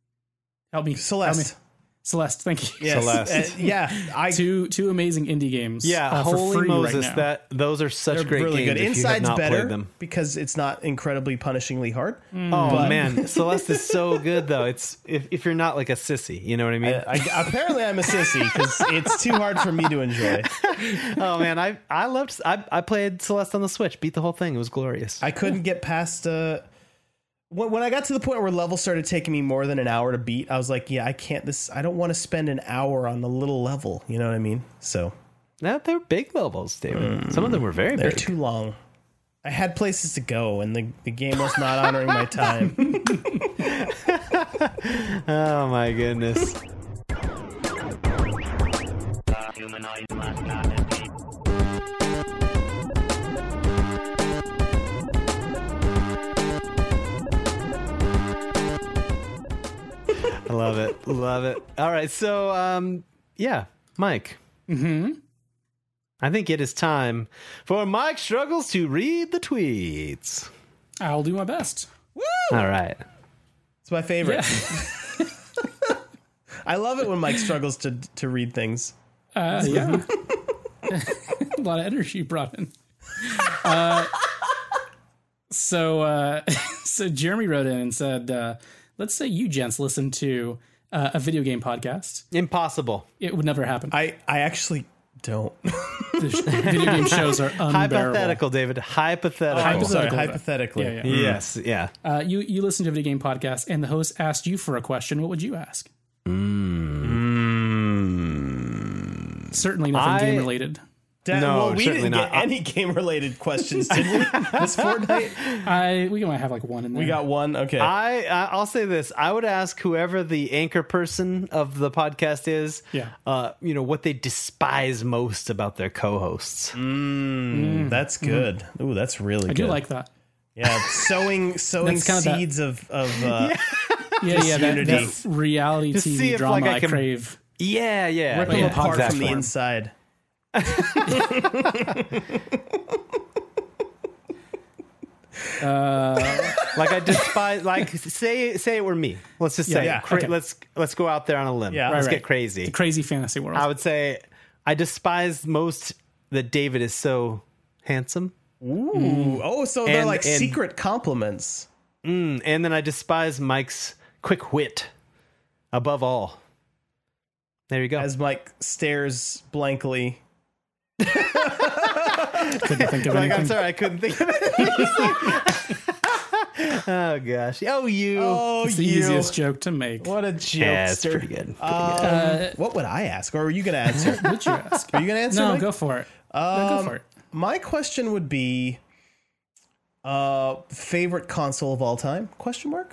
Help me, Celeste. Help me. Celeste. Thank you. Yes. Celeste. Uh, yeah, I Two two amazing indie games. Yeah, uh, for holy free Moses! right now. That those are such they're great really games. good. If you have Inside's not better played them. because it's not incredibly punishingly hard. Mm. Oh But- man, Celeste is so good though. It's if if you're not like a sissy, you know what I mean? I, I, apparently, I'm a sissy because it's too hard for me to enjoy. Oh man, I I loved. I I played Celeste on the Switch. Beat the whole thing. It was glorious. I couldn't get past. Uh, when, when I got to the point where levels started taking me more than an hour to beat, I was like, "Yeah, I can't. This. I don't want to spend an hour on a little level." You know what I mean? So No, they're big levels, David. Some of them were very they're big. too long. I had places to go, and the, the game was not honoring my time. Oh my goodness. I love it. Love it. All right. So, um, yeah, Mike. Mm-hmm. I think it is time for Mike Struggles to read the tweets. I'll do my best. All right. It's my favorite. Yeah. I love it when Mike struggles to to read things. Uh, yeah. A lot of energy brought in. Uh, so, uh, so Jeremy wrote in and said, uh, let's say you gents listen to uh, a video game podcast. Impossible. It would never happen. I, I actually don't. The sh- video game shows are unbearable. Hypothetical, David. Hypothetical. I'm sorry, Hypothetical. hypothetically. Yeah, yeah. Yes. Yeah. Uh, you, you listen to a video game podcast and the host asked you for a question. What would you ask? Mm. Certainly nothing I- game related. Da- No, well, we certainly didn't not. get any game related questions, did we? This fortnight, I we might have like one in there. we got one. Okay, I I- I'll say this. I would ask whoever the anchor person of the podcast is, Yeah. uh, you know, what they despise most about their co-hosts. mm, that's good. Ooh, that's really I good. do like that. yeah, sowing sowing That's kind of that- seeds of of uh, Yeah, yeah, that, Disunity. that reality Just T see V if, drama like, I I, can- crave. Yeah, yeah. rip them yeah, apart from exactly. the inside. Uh, Like I despise. Like say say it were me. Let's just say. yeah, cra- okay. Let's let's go out there on a limb. Yeah. let's Right, get right. crazy. the crazy fantasy world. I would say I despise most that David is so handsome. Ooh, oh, so they're And- like and- secret compliments. Mm, and then I despise Mike's quick wit above all. There you go. As Mike stares blankly. Couldn't think of like, anything. I'm sorry, I couldn't think of it. Oh gosh. Oh you. Oh, It's the you. easiest joke to make. What a jokester. Yeah, it's pretty good. Pretty Um, what would I ask? Or are you going to answer? Would you ask? Are you going to answer? No, Mike? go for it. No, go for it. My question would be uh, favorite console of all time? Question mark?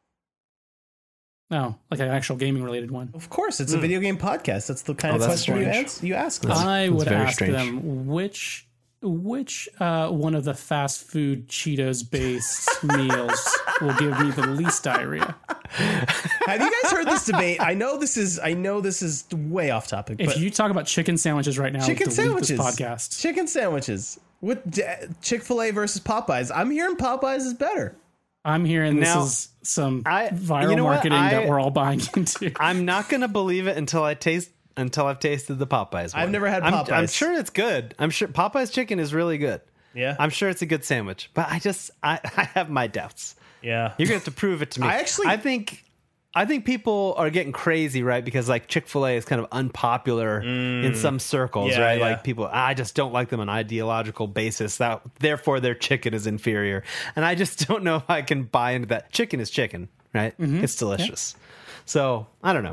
No, like an actual gaming related one. Of course, it's a video game podcast. That's the kind Oh, of that's question you, strange. ans- you ask. I would very ask strange. them which which uh, one of the fast food Cheetos based meals will give me the least diarrhea. Have you guys heard this debate? I know this is I know this is way off topic, If but you talk about chicken sandwiches right now, chicken delete sandwiches, this podcast. chicken sandwiches with d- Chick-fil-A versus Popeyes. I'm hearing Popeyes is better. I'm hearing this Now, is some I- viral you know what? marketing I- that we're all buying into. I'm not gonna believe it until I taste until I've tasted the Popeyes one. I've never had I'm- I'm, Popeyes. sure it's good. I'm sure Popeyes chicken is really good. Yeah, I'm sure it's a good sandwich, but I just I, I have my doubts. yeah. You're gonna have to prove it to me. I actually- I think I think people are getting crazy, right? Because like Chick-fil-A is kind of unpopular in some circles, Yeah, right? yeah. Like people, I just don't like them on an ideological basis. That therefore their chicken is inferior, and I just don't know if I can buy into that. Chicken is chicken, right? It's delicious. So I don't know.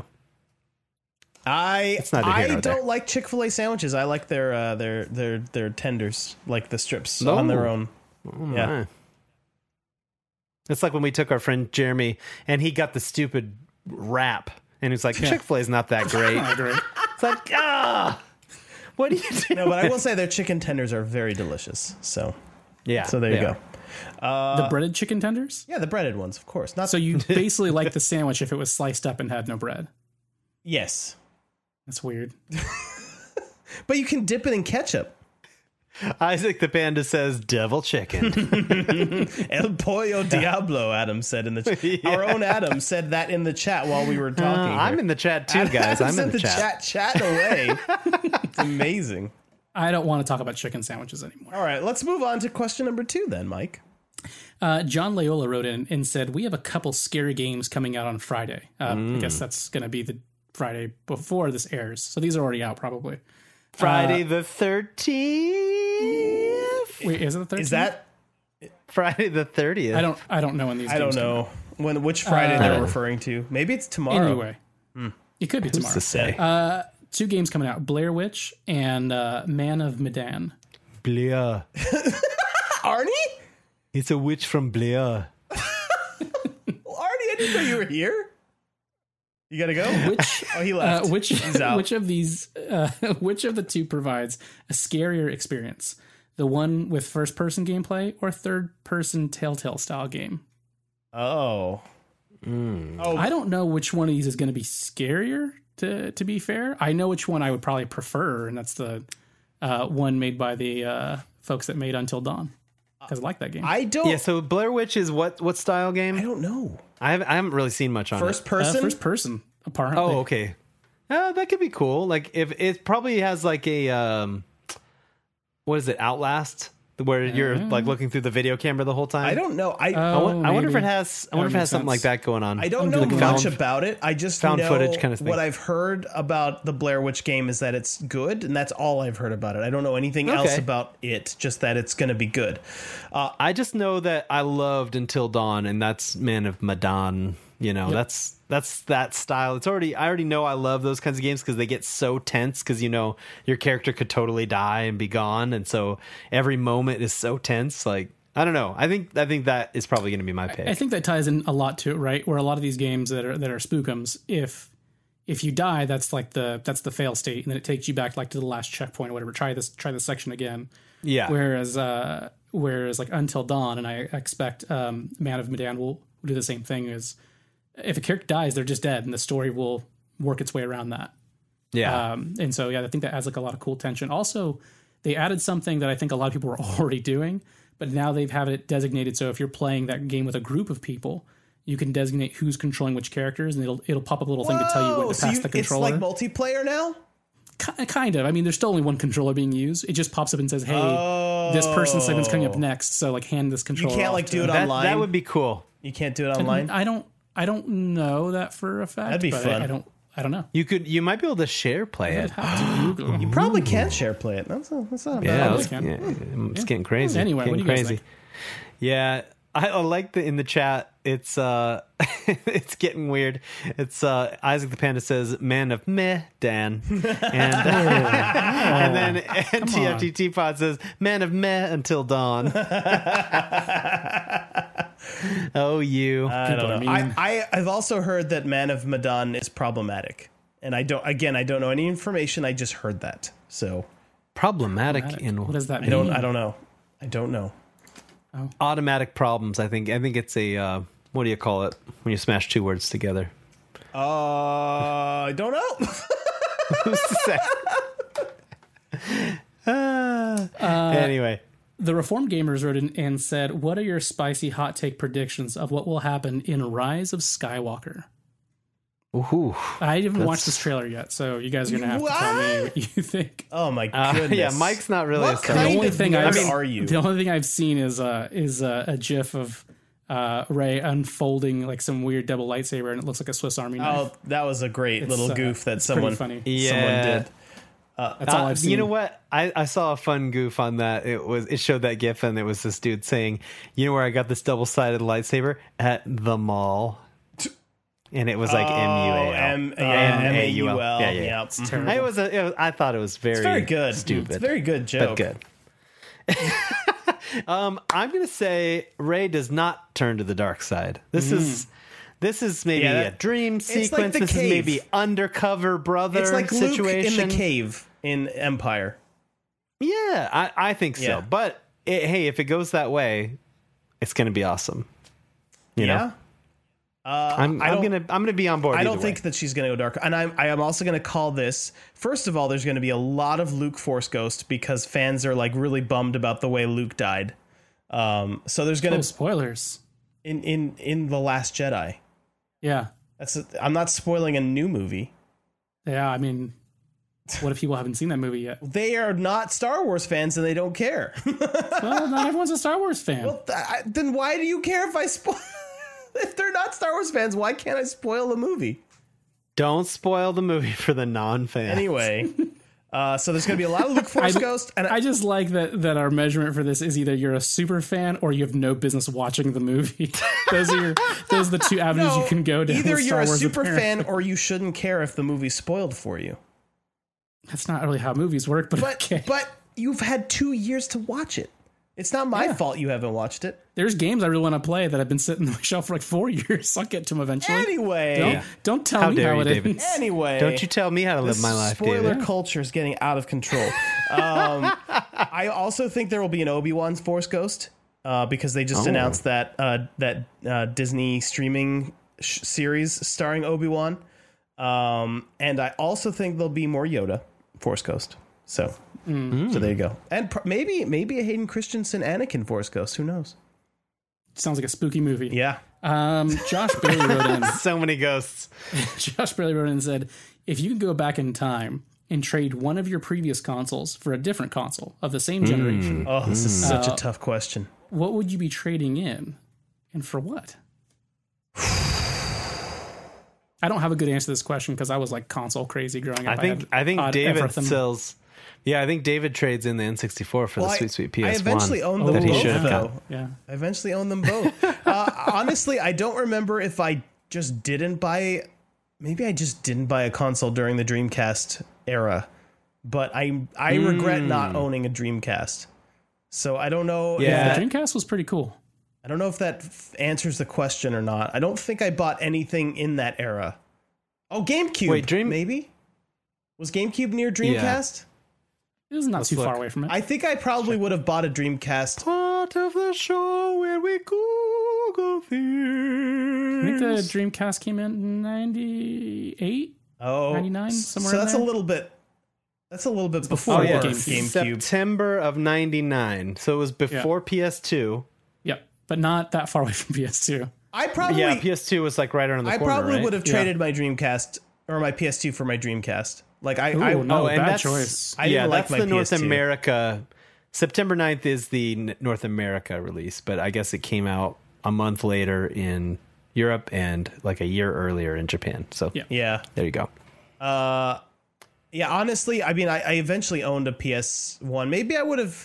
I neither here I nor don't there. like Chick-fil-A sandwiches. I like their uh, their their their tenders, like the strips No. on their own. Oh, Yeah. my. It's like when we took our friend Jeremy and he got the stupid wrap and he was like, Chick-fil-A's not that great. I agree. It's like, ah, what do you do? No, but I will say their chicken tenders are very delicious. So Yeah. so there you they go. are. The breaded chicken tenders? Yeah, the breaded ones, of course. Not So you basically like the sandwich if it was sliced up and had no bread. yes, That's weird. but you can dip it in ketchup. Isaac the Panda says devil chicken. El pollo diablo, Adam said in the chat. Our own Adam said that in the chat while we were talking. Uh, I'm here. in the chat too, guys. Adam I'm in sent the, chat. chat. Chat away. It's amazing. I don't want to talk about chicken sandwiches anymore. All right, let's move on to question number two then, Mike. Uh, John Layola wrote in and said, we have a couple scary games coming out on Friday. Uh, I guess that's going to be the Friday before this airs. So these are already out probably. Friday the thirteenth. Wait, is it the thirteenth? Is that Friday the thirtieth. I don't I don't know when these I don't games come know when which Friday they're referring to. Maybe it's out. tomorrow. Anyway, it could be Who's tomorrow. to say? Uh, two games coming out, Blair Witch and uh, Man of Medan. Blair. Arnie? It's a witch from Blair. Well, Arnie, I didn't know you were here. You gotta go. Which Oh, he uh, left. which He's out. which of these uh, which of the two provides a scarier experience? The one with first person gameplay or third person Telltale style game? Oh. Oh, I don't know which one of these is going to be scarier. To to be fair, I know which one I would probably prefer, and that's the uh, one made by the uh, folks that made Until Dawn. Because I like that game. I don't. Yeah, so Blair Witch is what what style game? I don't know. I haven't, I haven't really seen much on First it. Uh, person. first person, apparently. Oh, okay. Uh, that could be cool. Like if it probably has like a um, what is it? Outlast, where you're like looking through the video camera the whole time. I don't know. I I, Oh, won- I wonder if it maybe. has. I That wonder if it would has make something like sense. that going on. I don't know Like much found- about it. I just found know footage kind of thing. what I've heard about the Blair Witch game is that it's good, and that's all I've heard about it. I don't know anything else Okay. about it. Just that it's going to be good. Uh, I just know that I loved Until Dawn, and that's Man of Medan. You know, that's that's that style. It's already. I already know I love those kinds of games because they get so tense. Because you know your character could totally die and be gone, and so every moment is so tense. Like I don't know. I think I think that is probably going to be my pick. I think that ties in a lot to it, right? Where a lot of these games that are that are spookums, if if you die, that's like the that's the fail state, and then it takes you back like to the last checkpoint or whatever. Try this try this section again. yeah. Whereas uh, whereas like Until Dawn, and I expect um, Man of Medan will do the same thing. Is if a character dies, they're just dead, and the story will work its way around that. yeah. Um, and so, yeah, I think that adds like a lot of cool tension. Also, they added something that I think a lot of people were already doing, but now they've have it designated. So if you're playing that game with a group of people, you can designate who's controlling which characters, and it'll it'll pop up a little thing to tell you when Whoa, to so pass you- the controller. It's like multiplayer now. Ki- kind of. I mean, there's still only one controller being used. It just pops up and says, "Hey, this person's segment's coming up next." So like, hand this You controller. can't off like to do it them. that online. that would be cool. You can't do it online. I don't. I don't know that for a fact. That'd be but fun. I, I don't. I don't know. You could. You might be able to share play I'd it. have to Google. You probably can share play it. That's, a, that's not a bad Yeah, idea. it's, can. yeah, it's getting crazy. Anyway, what Getting do you guys crazy. think? Yeah, I, I like the in the chat. It's uh, it's getting weird. It's uh, Isaac the Panda says, "Man of meh, Dan," and and then and T F T T Pod says, "Man of meh until dawn." Oh, you. I don't know. I, I I've also heard that Man of Medan is problematic, and I don't. Again, I don't know any information. I just heard that. So problematic, Problematic. in What does that I mean? don't. I don't know. I don't know. automatic problems. I think. I think it's a. Uh, what do you call it when you smash two words together? Uh, I don't know. Who's to say? uh, anyway. The Reformed Gamers wrote in and said, "What are your spicy hot take predictions of what will happen in Rise of Skywalker?" Ooh, I haven't That's- watched this trailer yet, so you guys are gonna have What? to tell me what you think. Oh my uh, goodness. yeah. Mike's not really. What a Star kind The Wars only of thing nerd I've are you? the only thing I've seen is uh is uh, a GIF of uh Rey unfolding like some weird double lightsaber, and it looks like a Swiss Army knife. Oh, that was a great It's, little uh, goof that it's pretty someone funny. Yeah. someone did. That's all Uh, I've seen. You know what? I, I saw a fun goof on that. It was it showed that GIF, and it was this dude saying, "You know where I got this double sided lightsaber? At the mall." And it was like M U A L. Oh, M- yeah, M A U L. M A U L. Yeah, yeah. Yep. It's Mhm. terrible. It was, a, it was. I thought it was very, It's very good. stupid. It's a very good joke. but good. um, I'm gonna say Rey does not turn to the dark side. This is this is maybe Yeah, that- a dream like sequence. the this cave. is maybe undercover brother It's like situation. Luke in the cave in Empire. Yeah, I, I think so. Yeah. But it, hey, if it goes that way, it's gonna be awesome. You yeah. know, Uh, I'm, I I'm don't- gonna I'm gonna be on board. I don't either think way. that she's going to go dark. And I'm, I am also going to call this, first of all, there's going to be a lot of Luke Force Ghost because fans are like really bummed about the way Luke died. Um, so there's going Oh, to, spoilers. in, in, in The Last Jedi. Yeah. That's a, I'm not spoiling a new movie. Yeah, I mean, what if people haven't seen that movie yet? They are not Star Wars fans and they don't care. Well, not everyone's a Star Wars fan. Well, th- I- then why do you care if I spoil? If they're not Star Wars fans, why can't I spoil the movie? Don't spoil the movie for the non-fans. Anyway, uh, so there's going to be a lot of Luke Force I- Ghost, and I, I just like that that our measurement for this is either you're a super fan or you have no business watching the movie. those are your, those are the two avenues no, you can go down. either with you're Star a Wars, super apparently. fan or you shouldn't care if the movie's spoiled for you. That's not really how movies work, but, But okay. but you've had two years to watch it. It's not my Yeah. fault you haven't watched it. There's games I really want to play that have been sitting on my shelf for like four years. I'll get to them eventually. Anyway, Don't, don't tell How me dare how you, it David. ends. anyway, Don't you tell me how to live my life, spoiler David. culture is getting out of control. Um, I also think there will be an Obi-Wan Force Ghost uh, because they just Oh. announced that uh, that uh, Disney streaming sh- series starring Obi-Wan. Um, and I also think there'll be more Yoda Force Ghost. So, so there you go. And pr- maybe maybe a Hayden Christensen Anakin Force Ghost. Who knows? Sounds like a spooky movie. Yeah. Um, Josh Bailey wrote in. So many ghosts. Josh Bailey wrote in and said, if you could go back in time and trade one of your previous consoles for a different console of the same generation, Oh, this is such Uh, a tough question. what would you be trading in and for what? I don't have a good answer to this question because I was like console crazy growing up. I think had I think odd David everything. sells. Yeah, I think David trades in the N sixty-four for Well, the I- sweet sweet P I S one. eventually owned them that he both, should have though. gotten. Yeah. I eventually owned them both. uh, honestly, I don't remember if I just didn't buy. Maybe I just didn't buy a console during the Dreamcast era, but I I regret not owning a Dreamcast. So I don't know. Yeah. If The that, Dreamcast was pretty cool. I don't know if that f- answers the question or not. I don't think I bought anything in that era. Oh, GameCube. Wait, Dream- maybe was GameCube near Dreamcast? It was not Let's too look. far away from it. I think I probably would have bought a Dreamcast. Part of the show where we Google I think the things. Dreamcast came in in ninety-eight. Oh, ninety-nine, s- somewhere So in that's there? a little bit. That's a little bit before before, GameCube. GameCube. September of ninety-nine. So it was before P S two. Yep, but not that far away from P S two. I probably, Yeah, P S two was like right around the I corner. probably right? would have Yeah. traded my Dreamcast or my P S two for my Dreamcast. Like I, Ooh, I no, Oh, and bad that's, choice. I yeah, didn't like that's my the North P S two. America. September ninth is the N- North America release, but I guess it came out a month later in Europe and like a year earlier in Japan. So Yeah. yeah, there you go. uh, yeah. Honestly, I mean, I, I eventually owned a P S one. Maybe I would have.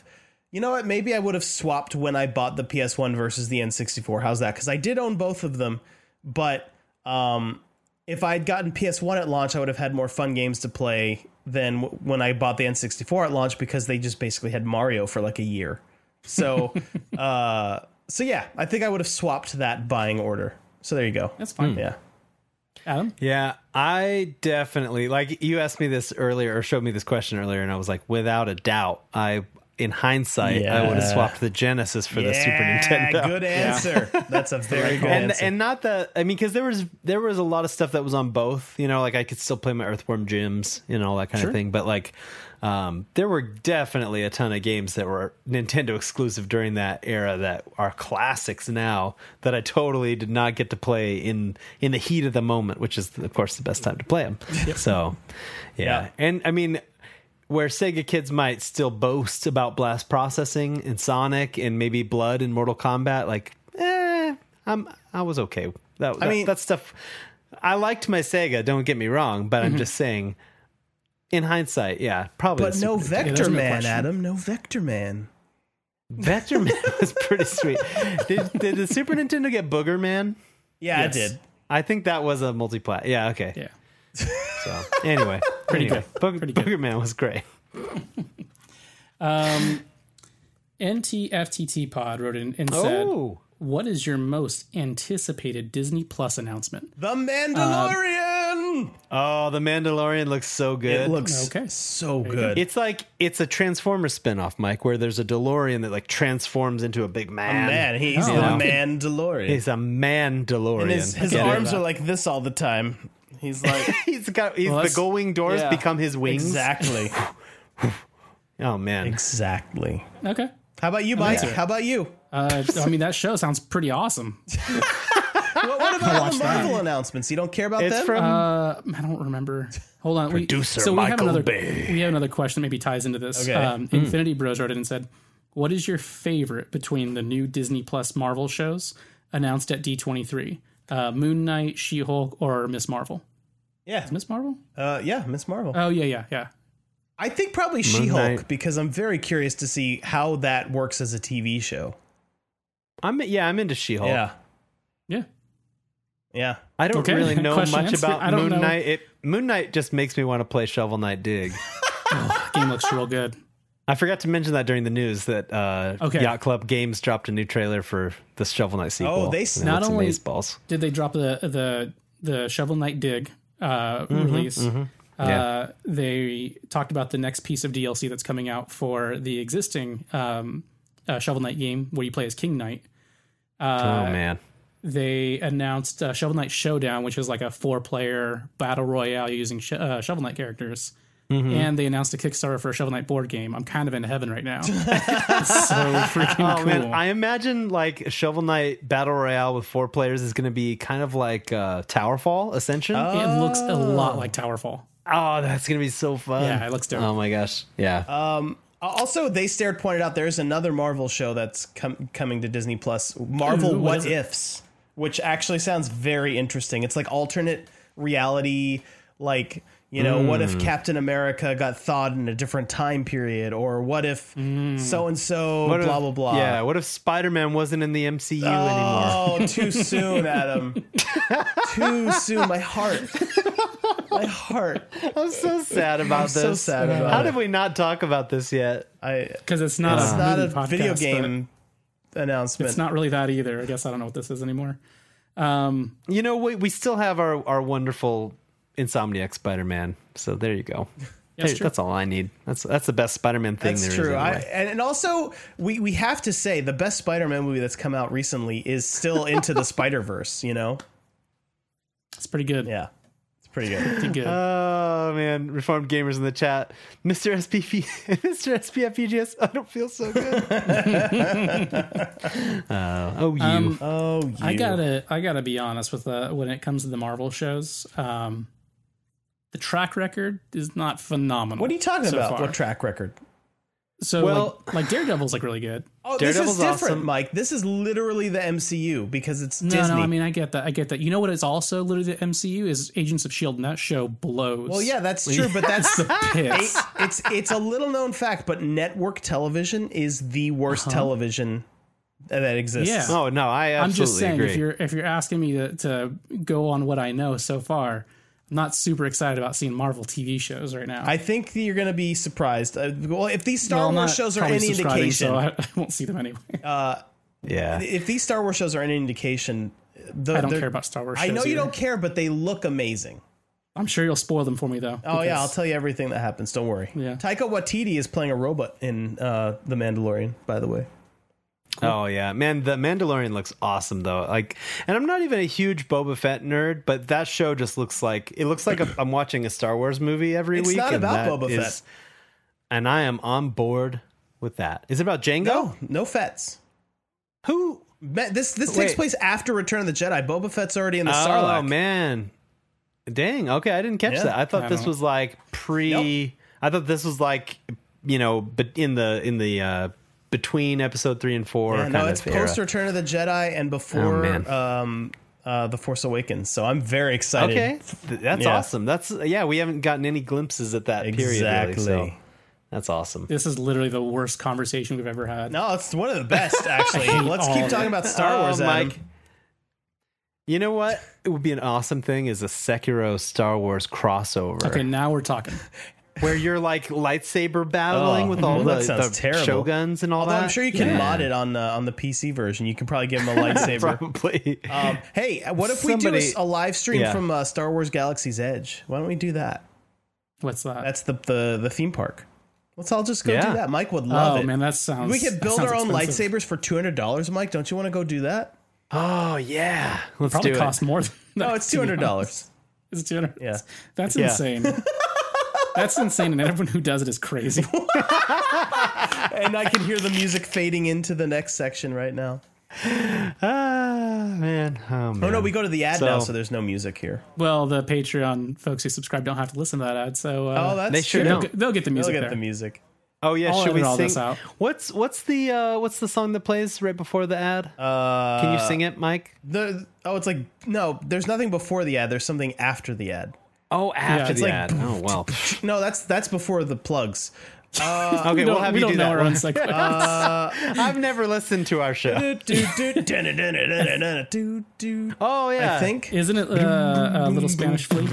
You know what? Maybe I would have swapped when I bought the P S one versus the N sixty-four. How's that? Because I did own both of them, but um, if I'd gotten P S one at launch, I would have had more fun games to play than w- when I bought the N sixty-four at launch, because they just basically had Mario for like a year. So, uh, so yeah, I think I would have swapped that buying order. So there you go. That's fine. Yeah. Adam? Yeah, I definitely, like, you asked me this earlier or showed me this question earlier, and I was like, without a doubt, I, in hindsight, I would have Yeah. swapped the Genesis for the Super Yeah, Nintendo. good answer. That's a very good and answer. and not that, I mean, because there was there was a lot of stuff that was on both, you know, like I could still play my Earthworm Gyms, you know, that kind Sure. of thing, but like um there were definitely a ton of games that were Nintendo exclusive during that era that are classics now that I totally did not get to play in in the heat of the moment, which is of course the best time to play them. So yeah. Yeah. And I mean, where Sega kids might still boast about blast processing and Sonic and maybe Blood and Mortal Kombat, like, eh, I'm I was okay. That, that, mean- that stuff. I liked my Sega. Don't get me wrong, but I'm just saying, in hindsight, yeah, probably. But the no Super Nintendo. Vector there's no Man, question. Adam. No Vector Man. Vector Man was pretty sweet. Did, did the Super Nintendo get Booger Man? Yeah, Yes. I did. I think that was a multiplat. Yeah, okay. Yeah. So anyway, Pretty anyway, good. Boog- Pretty good. Booger Man was great. Um, N T F T T Pod wrote in and said, Oh, what is your most anticipated Disney Plus announcement? The Mandalorian. oh, the Mandalorian looks so good. it looks Okay. so good. It's like it's a Transformers spinoff, Mike, where there's a DeLorean that like transforms into a big Oh, man. man, he's Oh, the wow. Mandalorian. He's a man DeLorean. and his his get it. arms are like this all the time. He's like he's got he's Well, the that's- gull wing doors yeah. become his wings. exactly, Oh man. exactly. Okay. How about you, Mike? answer it. How about you? Uh, I mean, that show sounds pretty awesome. What, what about all watch the that. Marvel announcements? You don't care about It's them? from Uh, I don't remember. Hold on. We, Producer so we have Michael another. Bay. We have another question that maybe ties into this. Okay. Um, Infinity Bros wrote in and said, "What is your favorite between the new Disney Plus Marvel shows announced at D twenty-three? Uh, Moon Knight, She-Hulk, or Miss Marvel? yeah, Miss Marvel? uh, yeah, Miss Marvel. Oh yeah, yeah, yeah. I think probably She-Hulk Knight. because I'm very curious to see how that works as a T V show. I'm yeah, I'm into She-Hulk. Yeah, Yeah. yeah. I don't Okay. really know Question much answered. about I don't Moon know. Knight. It Moon Knight just makes me want to play Shovel Knight Dig. Game looks real good. I forgot to mention that during the news that uh, Okay. Yacht Club Games dropped a new trailer for the Shovel Knight sequel. Oh, they- And it not looks only- amazeballs. Did they drop the the the Shovel Knight Dig uh, release? Uh, Yeah. They talked about the next piece of D L C that's coming out for the existing um, uh, Shovel Knight game where you play as King Knight. Uh, oh man. They announced uh, Shovel Knight Showdown, which is like a four-player battle royale using sh- uh, Shovel Knight characters. And they announced a Kickstarter for a Shovel Knight board game. I'm kind of in heaven right now. It's so freaking Oh cool. man, I imagine like Shovel Knight Battle Royale with four players is going to be kind of like uh, Towerfall Ascension. Oh, it looks a lot like Towerfall. that's going to be so fun. Yeah, it looks dope. Oh my gosh. Yeah. Um, also, They Stared pointed out there's another Marvel show that's com- coming to Disney Plus, Marvel Ooh, what What is it? Ifs, which actually sounds very interesting. It's like alternate reality, like, you know, what if Captain America got thawed in a different time period, or what if so and so, What blah if- blah blah. Yeah. What if Spider-Man wasn't in the M C U anymore? Oh, too soon, Adam. Too soon. My heart. My heart. I'm so sad about this. so sad about How it. did we not talk about this yet? I. Because it's not It's a not a movie podcast, video but game announcement. It's not really that either. I guess I don't know what this is anymore. Um, You know, we we still have our our wonderful Insomniac Spider-Man. So there you go. That's Hey, true. that's all I need. That's that's the best Spider-Man thing That's there is. true. I, anyway. and, and also, we, we have to say the best Spider-Man movie that's come out recently is still Into the Spider-Verse, you know? it's pretty good. Yeah. It's pretty good. Pretty good. Oh man, reformed gamers in the chat, Mister S P P, Mister S P F P G S. I don't feel so good. uh, oh, you. Um, Oh, you. I gotta, I gotta be honest with uh, when it comes to the Marvel shows. Um, the track record is not phenomenal. What are you talking so about? far. What track record? So Well- like, like Daredevil's like really good. Oh, this Daredevil's is different, awesome. Mike. This is literally the M C U because it's No, Disney. no, I mean I get that. I get that. You know what is also literally the M C U is Agents of Shield, and that show blows. well, yeah, that's true, but that's Piss. it's it's a little known fact, but network television is the worst television that exists. Yeah. Oh no, I absolutely I'm just saying agree. if you're if you're asking me to, to go on what I know so far, I'm not super excited about seeing Marvel T V shows right now. I think that you're going to be surprised. Uh, well, if these Star Well, I'm Wars not shows are probably any subscribing, indication, so I, I won't see them anyway. yeah. if these Star Wars shows are any indication, the, I don't they're- care about Star Wars I shows know you either. don't care, but they look amazing. I'm sure you'll spoil them for me though. Oh yeah, because- I'll tell you everything that happens. Don't worry. Yeah. Taika Waititi is playing a robot in uh, The Mandalorian, by the way. Oh yeah, man, the Mandalorian looks awesome though. Like, and I'm not even a huge Boba Fett nerd, but that show just looks like it looks like a, I'm watching a Star Wars movie every It's week. not and about that Boba is- Fett. and I am on board with that. Is it about Django? No, no Fets. Who? Ma- This this takes Wait. place after Return of the Jedi. Boba Fett's already in the Oh Sarlacc. man, dang. Okay, I didn't catch Yeah. that. I thought I this don't- was like pre. I thought this was like you know, but in the in the uh, between episode three and four. Yeah, kind no, of it's era. post Return of the Jedi and before Oh, man. um, uh, The Force Awakens. So I'm very excited. Okay, Th- that's Yeah. awesome. That's yeah. We haven't gotten any glimpses at that period. Exactly. Really, so that's awesome. This is literally the worst conversation we've ever had. No, it's one of the best actually. Let's all keep of talking it. about Star Oh, Wars, Adam. Mike. You know what? It would be an awesome thing is a Sekiro Star Wars crossover. Okay, now we're talking. Where you're like lightsaber battling Oh, with all mhm. the, That sounds the terrible. shoguns and all Although that. I'm sure you can Yeah. mod it on uh, on the P C version. You can probably give him a lightsaber. Probably. um, hey, what if we do Somebody- a, a live stream yeah. from uh, Star Wars Galaxy's Edge? Why don't we do that? What's that? That's the the, the theme park. Let's all just go Yeah. do that. Mike would love oh it. man, that sounds. we could that build sounds our own expensive. lightsabers for two hundred dollars, Mike. Don't you want to go do that? Oh yeah, let's Probably do cost it. more than that. No, it's to two be hundred dollars. honest. It's two hundred. Yeah. That's Yeah. insane. That's insane, and everyone who does it is crazy. And I can hear the music fading into the next section right now. Ah man. Oh, man. Oh no, we go to the ad So- now, so there's no music here. Well, the Patreon folks who subscribe don't have to listen to that ad, so uh, Oh, that's They sure true. they'll, don't. get, they'll get the They'll music get there. the music. Oh yeah, I'll should we edit all sing? this out. What's what's the uh, what's the song that plays right before the ad? Uh, Can you sing it, Mike? The oh, it's like no. There's nothing before the ad. There's something after the ad. Oh, after it's the like- ad. Oh well. No, that's that's before the plugs. Okay, We we'll don't, have we you don't do know that. our one. own segment. I've never listened to our show. Do, do. Oh yeah, I think Isn't it uh, a little Spanish fleet?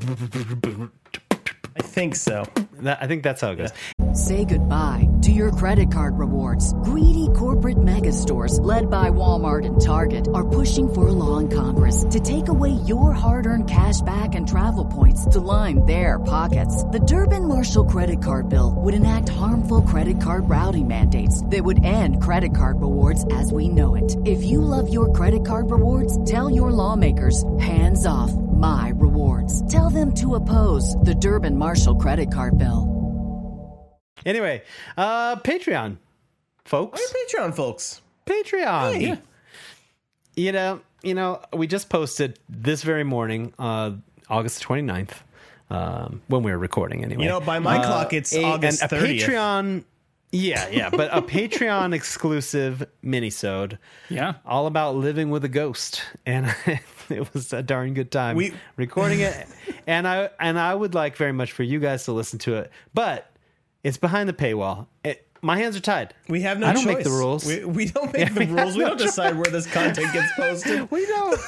I think so. That, I think that's how it goes. Say goodbye to your credit card rewards. Greedy corporate mega stores, led by Walmart and Target, are pushing for a law in Congress to take away your hard-earned cash back and travel points to line their pockets. The Durbin-Marshall credit card bill would enact harmful credit card routing mandates that would end credit card rewards as we know it. If you love your credit card rewards, tell your lawmakers, hands off my rewards. Tell them to oppose the Durbin-Marshall credit card bill. Anyway, uh, Patreon, folks. Hey, Patreon folks. Patreon. Hey. You know, you know, we just posted this very morning, uh, August twenty-ninth, um, when we were recording anyway. You know, by my Uh, clock, it's a, August and a thirtieth. Patreon. Yeah, yeah, but a Patreon exclusive minisode Yeah. all about living with a ghost, and it was a darn good time We- recording it. And I and I would like very much for you guys to listen to it, but it's behind the paywall. It, my hands are tied. We have no I don't choice. make the rules. We, we don't make the rules. We don't decide where this content gets posted. We don't.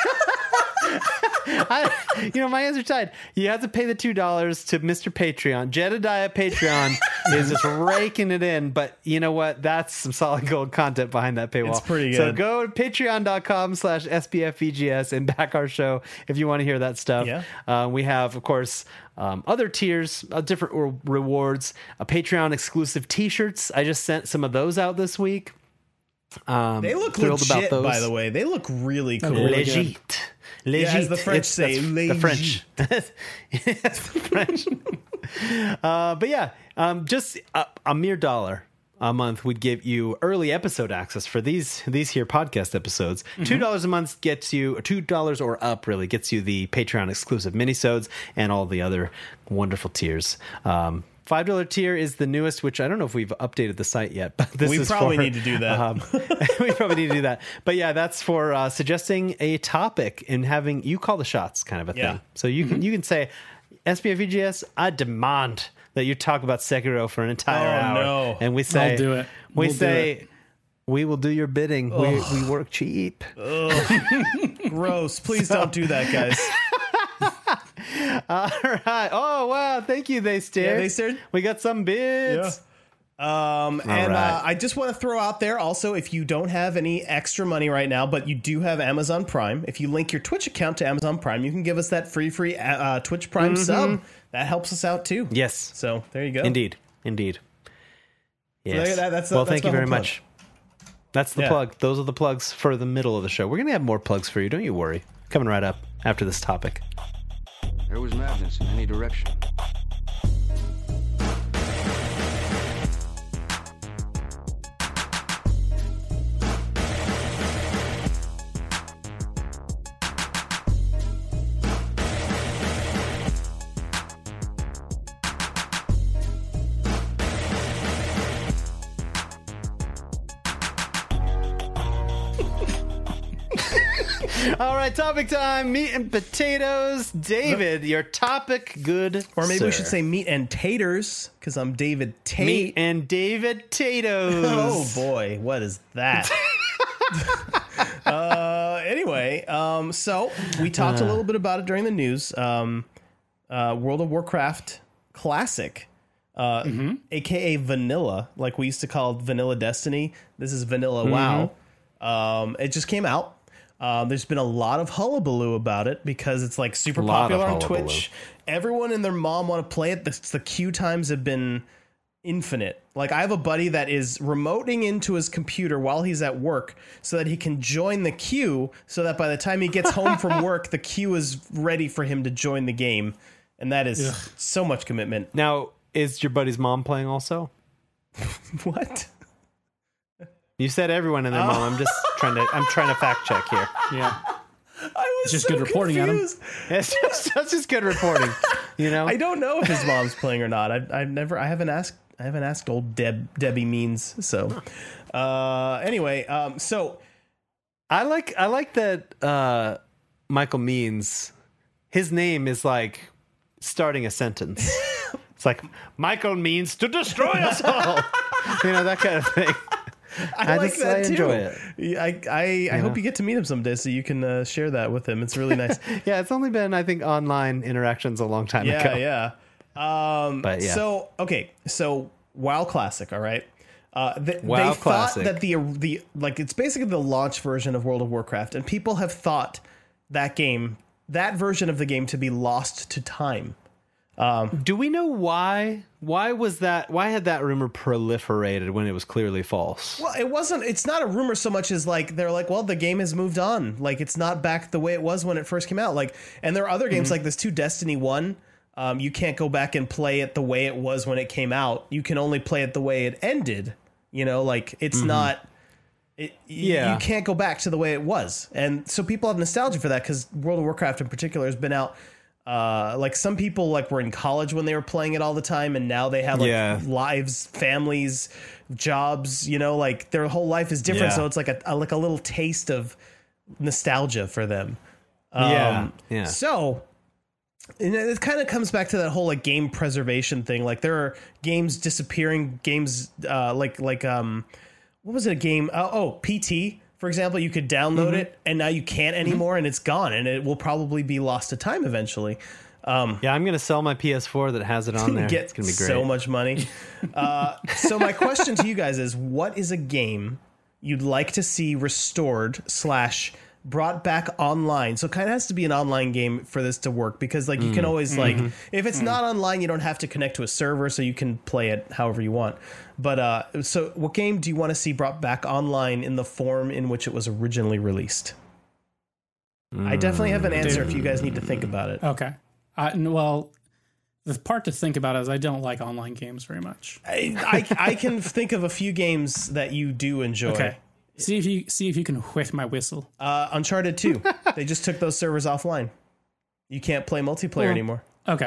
I, you know, my hands are tied. You have to pay the two dollars to Mister Patreon. Jedediah Patreon is just raking it in, but you know what? That's some solid gold content behind that paywall. It's pretty So good. go to patreon.com slash SBFVGS and back our show if you want to hear that stuff. Yeah. Uh, we have, of course, um, other tiers, uh, different re- rewards, uh, Patreon exclusive t-shirts. I just sent some of those out this week. Um, They look thrilled legit, about those. by the way. They look really cool. really good. Legit. Legit. Yeah, as the French It's- say, that's the French. legit. It's the French. uh, but yeah, um, just a, a mere dollar a month would give you early episode access for these these here podcast episodes. Two dollars a month gets you, or two dollars or up really gets you the Patreon exclusive minisodes and all the other wonderful tiers. Um, five dollar tier is the newest, which I don't know if we've updated the site yet, but this We is probably for, need to do that. Um, we probably need to do that. But yeah, that's for uh, suggesting a topic and having you call the shots, kind of a Yeah. thing. So you can you can say, S B F E G S, I demand that you talk about Sekiro for an entire Oh, hour. no. And we say, I'll do it. We We'll do say, it. we will do your bidding. We, we work cheap. Gross. Please don't do that, guys. All right. Oh, wow. Thank you, They Stared. Yeah, They Stared. We got some bids. Um, and right. uh, I just want to throw out there also, if you don't have any extra money right now, but you do have Amazon Prime, if you link your Twitch account to Amazon Prime, you can give us that free, free uh, Twitch Prime sub. That helps us out too. Yes. So there you go. Indeed. Indeed. Yes. there- that- that's- well, that's thank my you very whole plug. much. That's the Yeah. plug. Those are the plugs for the middle of the show. We're going to have more plugs for you. Don't you worry. Coming right up after this topic. There was madness in any direction. All right, topic time. Meat and potatoes. David, your topic, good Or maybe sir. we should say meat and taters, because I'm David Tate. Meat and David Tatoes. Oh boy, what is that? uh, anyway, um, so we talked a little bit about it during the news. Um, uh, World of Warcraft Classic, uh, aka Vanilla, like we used to call Vanilla Destiny. This is Vanilla WoW. Um, it just came out. Um, there's been a lot of hullabaloo about it because it's like super Lot of popular on hullabaloo. Twitch. Everyone and their mom want to play it. The, the queue times have been infinite. Like, I have a buddy that is remoting into his computer while he's at work so that he can join the queue, so that by the time he gets home from work, the queue is ready for him to join the game. And that is so much commitment. Now, is your buddy's mom playing also? What? You said everyone and their mom. I'm just trying to. I'm trying to fact check here. Yeah. I was just so good reporting, Adam. confused. It's just, that's just good reporting. You know. I don't know if his mom's playing or not. I, I've never. I haven't asked. I haven't asked old Deb Debbie Means. So, uh, anyway, um, so I like. I like that. Uh, Michael Means. His name is like starting a sentence. It's like Michael means to destroy us all. You know, that kind of thing. I, I like just- that I too. enjoy it. Yeah, I I, I hope you get to meet him someday so you can uh, share that with him. It's really nice. Yeah, it's only been I think online interactions a long time yeah, ago. yeah. Um, But, yeah. So okay, so WoW Classic. All right. Uh, th- WoW they Classic. thought that the the like it's basically the launch version of World of Warcraft, and people have thought that game, that version of the game, to be lost to time. Do we know why? Why was that? Why had that rumor proliferated when it was clearly false? Well, it wasn't. It's not a rumor so much as like they're like, well, the game has moved on. Like, it's not back the way it was when it first came out. Like, and there are other games like this too. Destiny One, um, you can't go back and play it the way it was when it came out. You can only play it the way it ended. You know, like it's not. It, Yeah. you can't go back to the way it was, and so people have nostalgia for that because World of Warcraft in particular has been out. Uh, like some people like were in college when they were playing it all the time, and now they have like Yeah. lives, families, jobs. You know, like their whole life is different. Yeah. So it's like a, a like a little taste of nostalgia for them. yeah, Um, yeah. So and it kind of comes back to that whole like game preservation thing. Like there are games disappearing, games uh, like like um, what was it? A game? Uh, oh, P T. For example, you could download Mm-hmm. it, and now you can't anymore, and it's gone, and it will probably be lost to time eventually. Yeah, I'm gonna sell my P S four that has it on there. Get It's gonna be great. so much money. uh, so my question to you guys is: what is a game you'd like to see restored slash brought back online? So it kind of has to be an online game for this to work, because like you Mm. can always like Mm-hmm. if it's not online, you don't have to connect to a server, so you can play it however you want. But uh, so what game do you want to see brought back online in the form in which it was originally released? I definitely have an answer if you guys need to think about it. Okay. I, n- well, the part to think about is I don't like online games very much. I, I, I can think of a few games that you do enjoy. Okay. See if you see if you can whiff my whistle. Uh, Uncharted two. They just took those servers offline. You can't play multiplayer Well, anymore. Okay.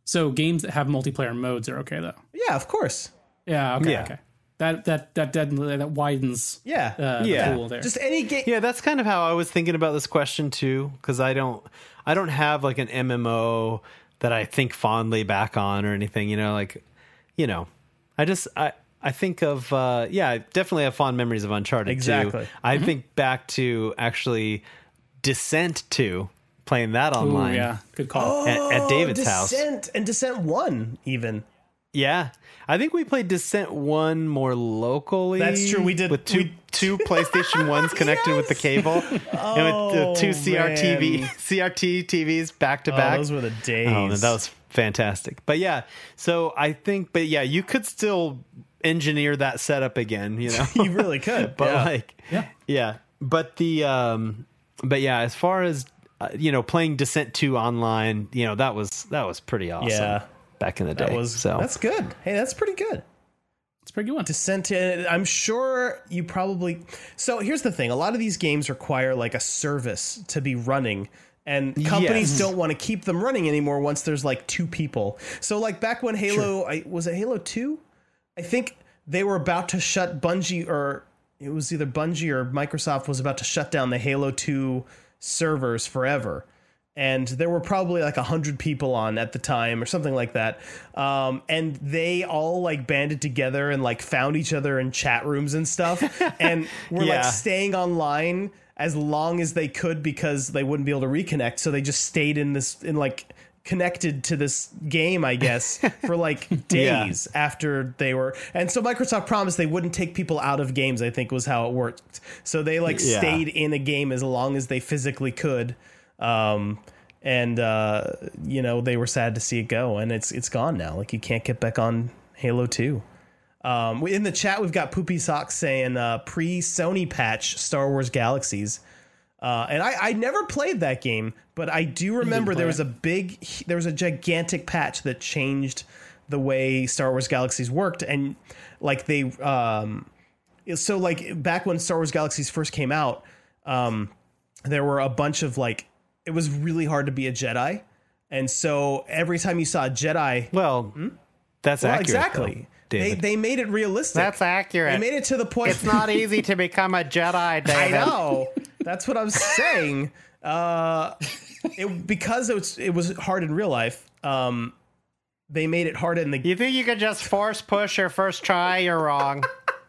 So games that have multiplayer modes are okay though. Yeah, of course. Yeah. Okay. Yeah. Okay. That that that that, that widens. Yeah. Uh, Yeah. The pool there. Just any game. Yeah, that's kind of how I was thinking about this question too, because I don't, I don't have like an M M O that I think fondly back on or anything. You know, like, you know, I just I I think of uh, yeah, I definitely have fond memories of Uncharted Exactly. two. I think back to actually Descent two, playing that Ooh, online. yeah. Good call. At, at David's house. Descent and Descent one even. Yeah, I think we played Descent one more locally. That's true, we did- with two we- two PlayStation ones connected with the cable, and with Oh, uh, two C R T V man. C R T T Vs back to Oh, back. those were the days. Oh, man, that was fantastic. But yeah, so I think, but yeah, you could still engineer that setup again. You know, You really could. but yeah. like, yeah, yeah. But the, um, but yeah, as far as uh, you know, playing Descent two online, you know, that was that was pretty awesome. Yeah. Back in the day, that was so that's good. Hey, that's pretty good. It's a pretty good one. Descent, uh, I'm sure you probably. So here's the thing: a lot of these games require like a service to be running, and companies Yes. don't want to keep them running anymore once there's like two people. So like back when Halo, I, was it Halo two? I think they were about to shut Bungie, or it was either Bungie or Microsoft was about to shut down the Halo two servers forever. And there were probably like a hundred people on at the time or something like that. Um, and they all like banded together and like found each other in chat rooms and stuff. And were Yeah. like staying online as long as they could because they wouldn't be able to reconnect. So they just stayed in this, in like connected to this game, I guess, for like days after they were. And so Microsoft promised they wouldn't take people out of games, I think was how it worked. So they like Yeah. stayed in a game as long as they physically could. Um, and, uh, you know, they were sad to see it go, and it's, it's gone now. Like you can't get back on Halo two. Um, we- in the chat, we've got Poopy Socks saying, uh, pre Sony patch Star Wars Galaxies. Uh, and I, I never played that game, but I do remember play there was it? a big, there was a gigantic patch that changed the way Star Wars Galaxies worked. And like they, um, so like back when Star Wars Galaxies first came out, um, there were a bunch of like, it was really hard to be a Jedi. And so every time you saw a Jedi, well, that's well, accurate. exactly. though, They, David. they made it realistic. That's accurate. They made it to the point. It's not easy to become a Jedi, David. I know. That's what I'm saying. Uh, it, because it was, it was hard in real life. Um, they made it hard in the. You think you could just force push your first try? You're wrong.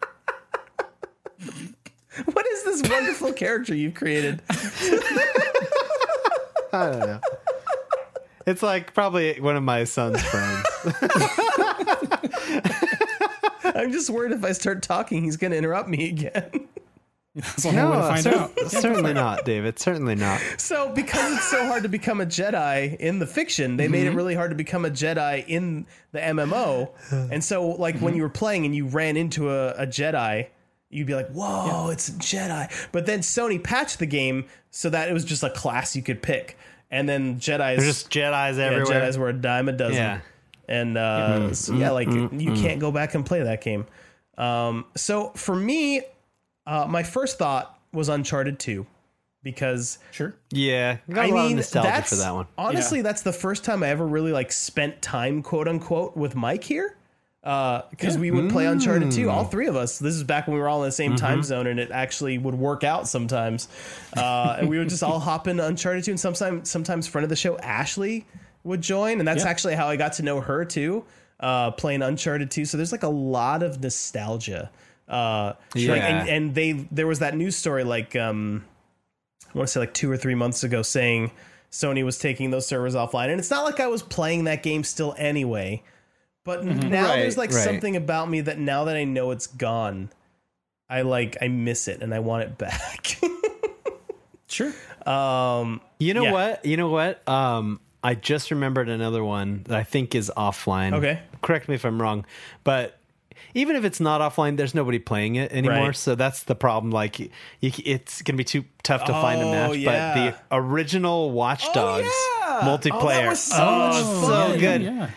What is this wonderful character you've created? I don't know. It's like probably one of my son's friends. I'm just worried if I start talking, he's going to interrupt me again. That's the only way to find cer- out. certainly not, David. Certainly not. So, because it's so hard to become a Jedi in the fiction, they made it really hard to become a Jedi in the M M O. And so, like, when you were playing and you ran into a, a Jedi, you'd be like, whoa, it's a Jedi. But then Sony patched the game so that it was just a class you could pick. And then Jedis, There's just Jedis yeah, everywhere. Jedis were a dime a dozen. Yeah. And uh, so, yeah, like you can't go back and play that game. Um, so for me, uh, my first thought was Uncharted two because Sure. Yeah, got I a lot mean of nostalgia that's for that one. honestly that's the first time I ever really like spent time quote unquote with Mike here. Because we would play Uncharted two, all three of us. This is back when we were all in the same time zone, and it actually would work out sometimes. Uh, and we would just all hop into Uncharted two, and sometimes, sometimes friend of the show Ashley would join, and that's Yeah. actually how I got to know her too, uh, playing Uncharted two. So there's like a lot of nostalgia. Uh, Yeah. like, and, and they there was that news story like um, I want to say like two or three months ago saying Sony was taking those servers offline, and it's not like I was playing that game still anyway. But now Right, there's like right. something about me that now that I know it's gone, I like I miss it and I want it back. Sure. um, You know Yeah. what? You know what? Um, I just remembered another one that I think is offline. Okay. Correct me if I'm wrong, but even if it's not offline, there's nobody playing it anymore. Right. So that's the problem. Like, you, it's gonna be too tough to find a Oh, match. yeah. But the original Watch Dogs yeah. multiplayer, Oh, that was so much so fun. good. Yeah.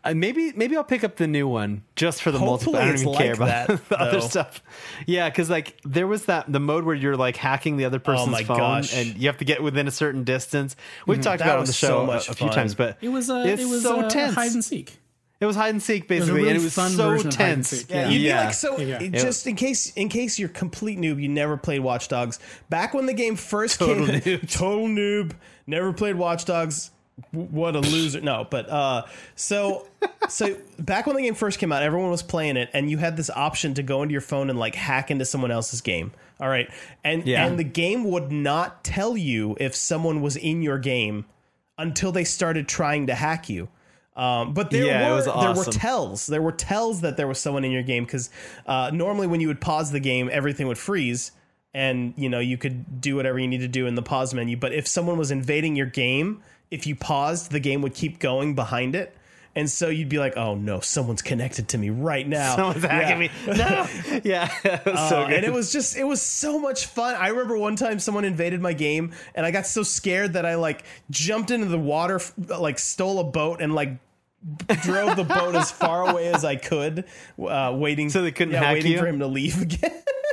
Uh, maybe maybe I'll pick up the new one just for the Hopefully multiplayer. I don't it's even like care about that, the other though. stuff. Yeah, because like there was that the mode where you're like hacking the other person's Oh my phone, gosh. and you have to get within a certain distance. We've talked That about it on was the so show a, much a few fun. times, but It was uh, it's it was so uh, tense. hide and seek. It was hide and seek was a basically, really and it was fun so version of hide and tense. seek, Yeah, Yeah. you'd be Yeah. like, so Yeah. it- just in case, in case you're a complete noob, you never played Watch Dogs. Back when the game first Total came, noob. total noob, never played Watch Dogs. W- What a loser! No, but uh, so so back when the game first came out, everyone was playing it, and you had this option to go into your phone and like hack into someone else's game. All right, and Yeah. and the game would not tell you if someone was in your game until they started trying to hack you. Um, but there Yeah, it were was there were awesome. tells. There were tells that there was someone in your game because uh, normally when you would pause the game, everything would freeze, and you know you could do whatever you need to do in the pause menu. But if someone was invading your game, if you paused, the game would keep going behind it, and so you'd be like, "Oh no, someone's connected to me right now." Someone's hacking me. No, yeah, it was so Uh, good. and it was just it was so much fun. I remember one time someone invaded my game and I got so scared that I like jumped into the water, f- like stole a boat and like drove the boat as far away as I could, uh, waiting So they couldn't yeah, hack waiting you? for him to leave again.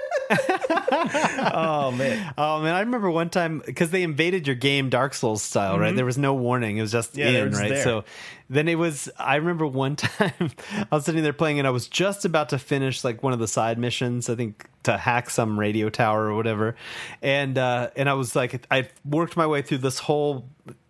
Oh man. Oh man, I remember one time because they invaded your game Dark Souls style, right? There was no warning; it was just Yeah, they were in, just right? there. So then it was. I remember one time I was sitting there playing, and I was just about to finish like one of the side missions. I think to hack some radio tower or whatever, and uh, and I was like, I worked my way through this whole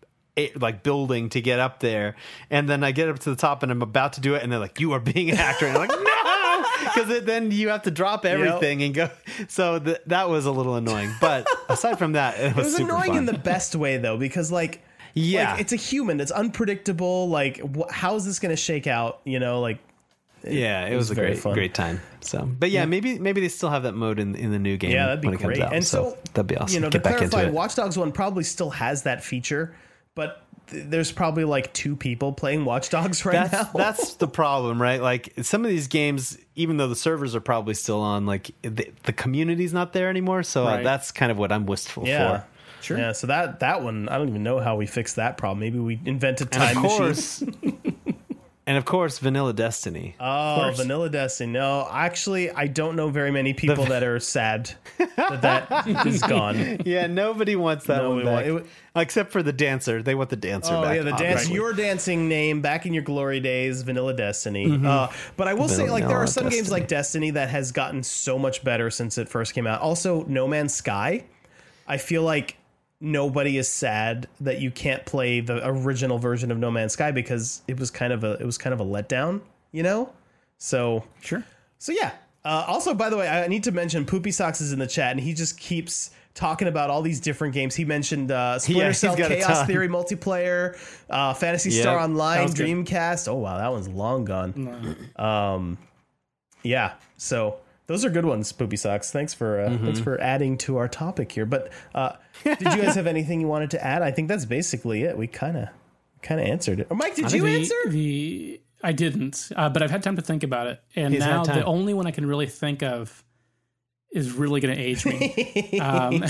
a- like building to get up there, and then I get up to the top, and I'm about to do it, and they're like, "You are being hacked," and I'm like, "No." Because then you have to drop everything and go. So th- that was a little annoying. But aside from that, it was, It was super annoying fun. in the best way though, because like Yeah. like, it's a human. It's unpredictable. Like wh- how is this going to shake out? You know, like yeah, it, it was, was a very great, fun. great time. So, but yeah, maybe maybe they still have that mode in in the new game. Yeah, that'd be when it great. comes out. And so, that'd be awesome. You know, Get the back into clarified it. Watch Dogs one probably still has that feature, but th- there's probably like two people playing Watch Dogs right That's now. that's the problem, right? Like some of these games, even though the servers are probably still on, like the, the community's not there anymore. So uh, Right. that's kind of what I'm wistful yeah. for. Sure. Yeah, so that that one, I don't even know how we fixed that problem. Maybe we invented And time of machines. course, and of course, Vanilla Destiny. Oh, Vanilla Destiny. No, actually, I don't know very many people that are sad that that is gone. Yeah, nobody wants that Nobody one want- back. it wa- Except for the dancer. They want the dancer Oh back. yeah, the dance, obviously. your dancing name back in your glory days, Vanilla Destiny. Uh, but I will say, like, there Vanilla are some games Destiny. like Destiny that has gotten so much better since it first came out. Also, No Man's Sky. I feel like nobody is sad that you can't play the original version of No Man's Sky because it was kind of a it was kind of a letdown, you know. So Sure. so yeah. Uh, also, by the way, I need to mention Poopy Socks is in the chat, and he just keeps talking about all these different games. He mentioned uh, Splinter Yeah, he's Cell, got a Chaos ton. Theory multiplayer, uh, Fantasy Yep. Star That Online, was good. Dreamcast. Oh wow, that one's long gone. Um, yeah. So those are good ones, Poopy Socks. Thanks for uh, Mm-hmm. thanks for adding to our topic here. But uh, did you guys have anything you wanted to add? I think that's basically it. We kind of kind of answered it. Or Mike, did you the, answer? The I didn't, uh, but I've had time to think about it, and He's had now time. the only one I can really think of is really going to age me. um,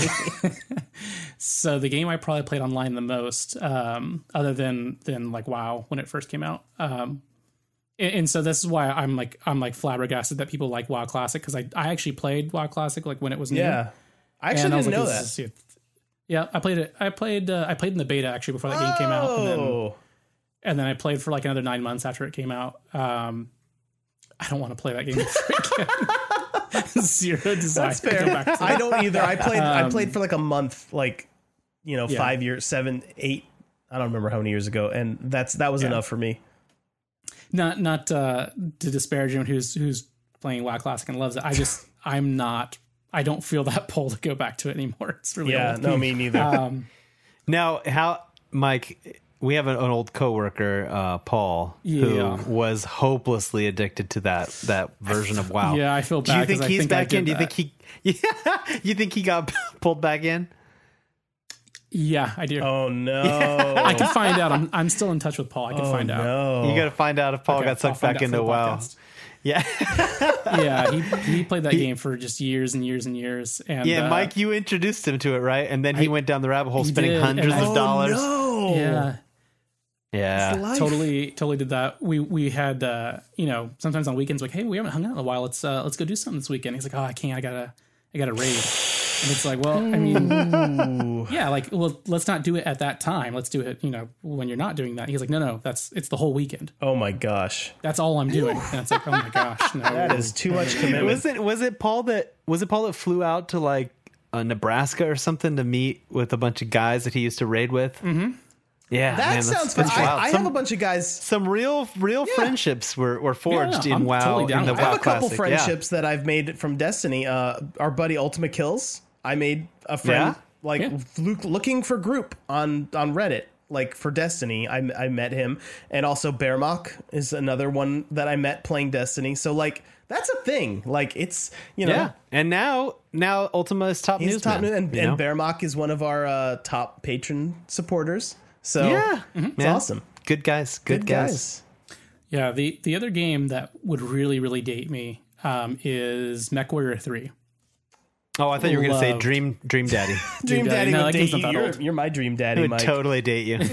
so the game I probably played online the most, um, other than than like WoW when it first came out, um, and, and so this is why I'm like I'm like flabbergasted that people like WoW Classic because I I actually played WoW Classic like when it was new. Yeah, I actually And I was didn't like, know this that. is- yeah, I played it. I played. Uh, I played in the beta actually before that game came out, and then Oh. and then I played for like another nine months after it came out. Um, I don't want to play that game again. Zero desire. That's to go fair. back to I it. don't either. I played. I played for like a month, like you know, Yeah. five years, seven, eight. I don't remember how many years ago, and that's that was Yeah. enough for me. Not not uh, to disparage anyone who's who's playing WoW Classic and loves it. I just I'm not. I don't feel that pull to go back to it anymore. It's really Yeah, old. no, me neither. Um, Now, how, Mike? We have an, an old coworker, uh, Paul, Yeah. who was hopelessly addicted to that that version of WoW. Yeah, I feel Do you bad think 'cause I he's think I back in? did Do you think he? Yeah, you think he got pulled back in? yeah, I do. oh no! I can find out. I'm I'm still in touch with Paul. I can find out. no. You got to find out if Paul Okay, got I'll sucked find back out for into the WoW. podcast. Yeah, Yeah, he he played that game for just years and years and years. And yeah. uh, Mike, you introduced him to it, right? And then he I- went down the rabbit hole, he spending did, and hundreds I- of Oh, dollars. no. Yeah. Yeah. Life. Totally, totally did that. We we had uh, you know, sometimes on weekends like, hey, we haven't hung out in a while. Let's uh, let's go do something this weekend. He's like, oh, I can't. I gotta I gotta raid. And it's like, well, I mean, yeah, like, well, let's not do it at that time. Let's do it, you know, when you're not doing that. He's like, no, no, that's it's the whole weekend. Oh my gosh, That's all I'm doing. And it's like, oh my gosh, no. that is too much commitment. Was it was it Paul that was it Paul that flew out to like uh, Nebraska or something to meet with a bunch of guys that he used to raid with? Mm-hmm. Yeah, That man, that's- sounds fun. that's I, wild. I Some- have a bunch of guys. Some real, real friendships were, were forged Yeah, in I'm WoW. totally down in the with WoW I have a couple Classic. Yeah. friendships that I've made from Destiny. Uh, our buddy Ultimate Kills. I made a friend Yeah? like Yeah. Luke looking for group on on Reddit. Like for Destiny, I, I met him, and also Bearmock is another one that I met playing Destiny. So like that's a thing. Like it's you know Yeah, and now now Ultima is top he's news, top man, news, and, you and know? Bearmock is one of our uh, top patron supporters. So Yeah, it's man. awesome. Good guys, good, Good guys. guys. Yeah, the the other game that would really, really date me um, is MechWarrior three. Oh, I thought you were going to say Loved. Dream Dream Daddy. Dream Daddy. Daddy No, would that date game's you. not that You're, old. you're my dream It daddy, would Mike. totally date you.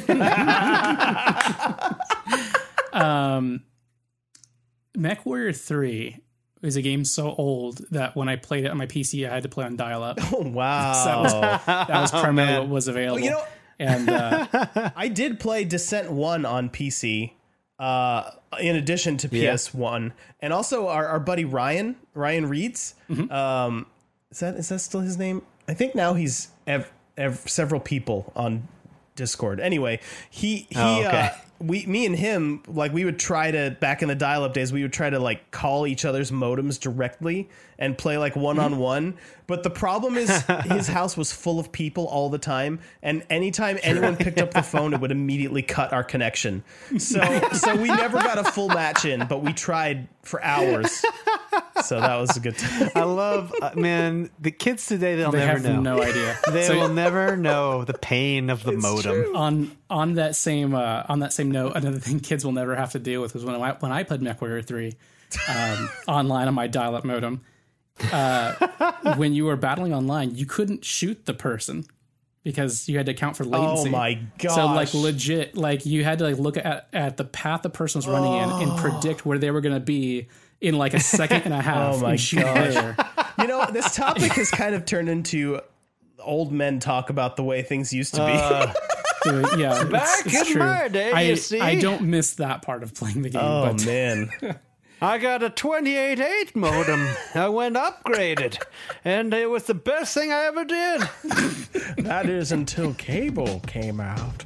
Um, MechWarrior three is a game so old that when I played it on my P C, I had to play on dial-up. Oh wow! That was, that was primarily man. what was available. you know- and uh, I did play Descent one on P C, uh, in addition to P S one, and also our, our buddy Ryan Ryan Reeds. Mm-hmm. Um, is that is that still his name? I think now he's ev- ev- several people on Discord. Anyway, he he Oh, okay. uh, we me and him like we would try to back in the dial-up days we would try to like call each other's modems directly and play like one-on-one, but the problem is his house was full of people all the time, and anytime anyone picked up the phone it would immediately cut our connection, so so we never got a full match in, but we tried for hours, so that was a good time. I love, uh, man, the kids today, they'll they never have know. no idea. They So- will never know the pain of the modem. on on that same uh, on that same note, another thing kids will never have to deal with was when I when I played MechWarrior three um, online on my dial-up modem. Uh, when you were battling online, you couldn't shoot the person because you had to account for latency. Oh my gosh. So like legit, like you had to like look at at the path the person was running in and predict where they were going to be in like a second and a half. Oh my and shoot gosh. there. You know, this topic has kind of turned into old men talk about the way things used to be. So, yeah, Back it's, it's in true. my day, I, you see. I don't miss that part of playing the game. Oh but man. I got a twenty-eight eight modem. I went upgraded, and it was the best thing I ever did. That is until cable came out.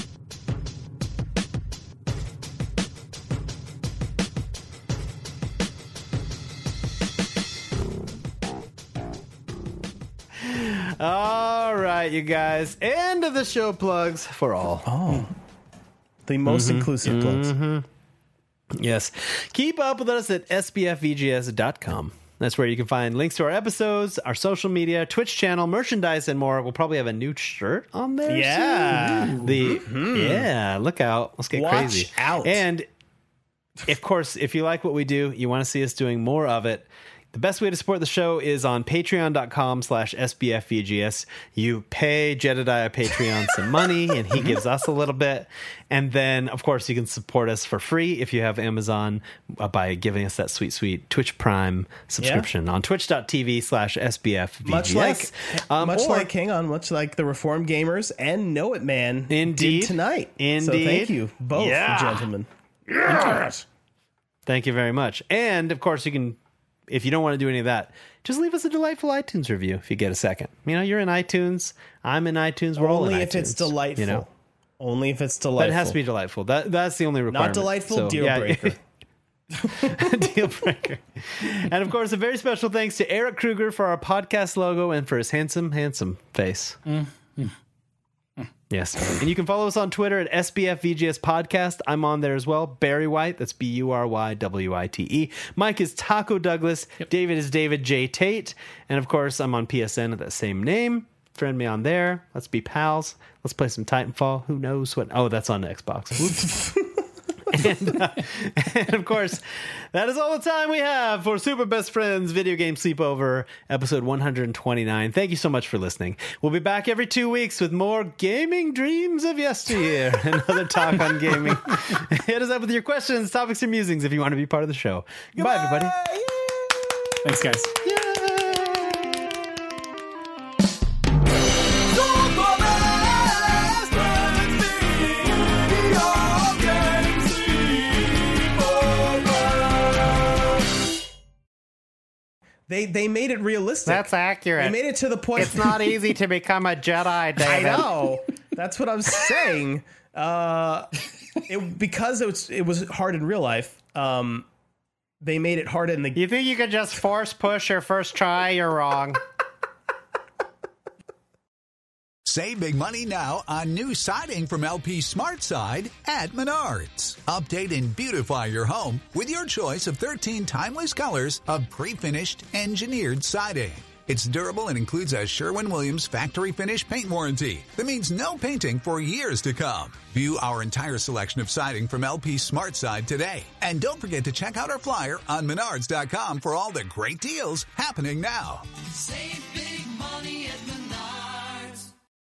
All right, you guys. End of the show plugs for all. The most inclusive plugs. Yes. Keep up with us at S B F V G S dot com. That's where you can find links to our episodes, our social media, Twitch channel, merchandise, and more. We'll probably have a new shirt on there. Yeah. soon. The yeah, look out. Let's get Watch crazy. out. And of course, if you like what we do, you want to see us doing more of it. The best way to support the show is on patreon.com slash SBFVGS. You pay Jedediah Patreon some money, and he gives us a little bit. And then, of course, you can support us for free if you have Amazon uh, by giving us that sweet, sweet Twitch Prime subscription on twitch.tv slash SBFVGS. Much like, Um, much or- like, hang on, much like the Reformed Gamers and Know It Man Indeed. did tonight. So Indeed. thank you both, Yeah. gentlemen. Thank you very much. And, of course, you can... If you don't want to do any of that, just leave us a delightful iTunes review if you get a second. You know, you're in iTunes. I'm in iTunes. We're all in Only if iTunes, it's delightful. You know, Only if it's but delightful. it has to be delightful. That that's the only requirement. Not delightful, So, deal yeah. breaker. Deal breaker. And of course, a very special thanks to Eric Kruger for our podcast logo and for his handsome, handsome face. Yes. And you can follow us on Twitter at S B F V G S Podcast. I'm on there as well. Barry White, that's B U R Y W I T E. Mike is Taco Douglas. David is David J. Tate. And of course, I'm on P S N at that same name. Friend me on there. Let's be pals. Let's play some Titanfall. Who knows what? Oh, that's on Xbox. Whoops. and, uh, and of course, that is all the time we have for Super Best Friends Video Game Sleepover, episode one hundred twenty-nine. Thank you so much for listening. We'll be back every two weeks with more gaming dreams of yesteryear. Another talk on gaming. Hit us up with your questions, topics, or musings if you want to be part of the show. Goodbye, everybody. Yay! Thanks, guys. They they made it realistic. That's accurate. They made it to the point. It's not easy to become a Jedi, David. I know. That's what I'm saying. Uh, it, because it was, it was hard in real life. Um, they made it hard in the. You think you could just force push your first try? You're wrong. Save big money now on new siding from L P SmartSide at Menards. Update and beautify your home with your choice of thirteen timeless colors of pre-finished engineered siding. It's durable and includes a Sherwin-Williams factory finish paint warranty that means no painting for years to come. View our entire selection of siding from L P SmartSide today. And don't forget to check out our flyer on Menards dot com for all the great deals happening now. Save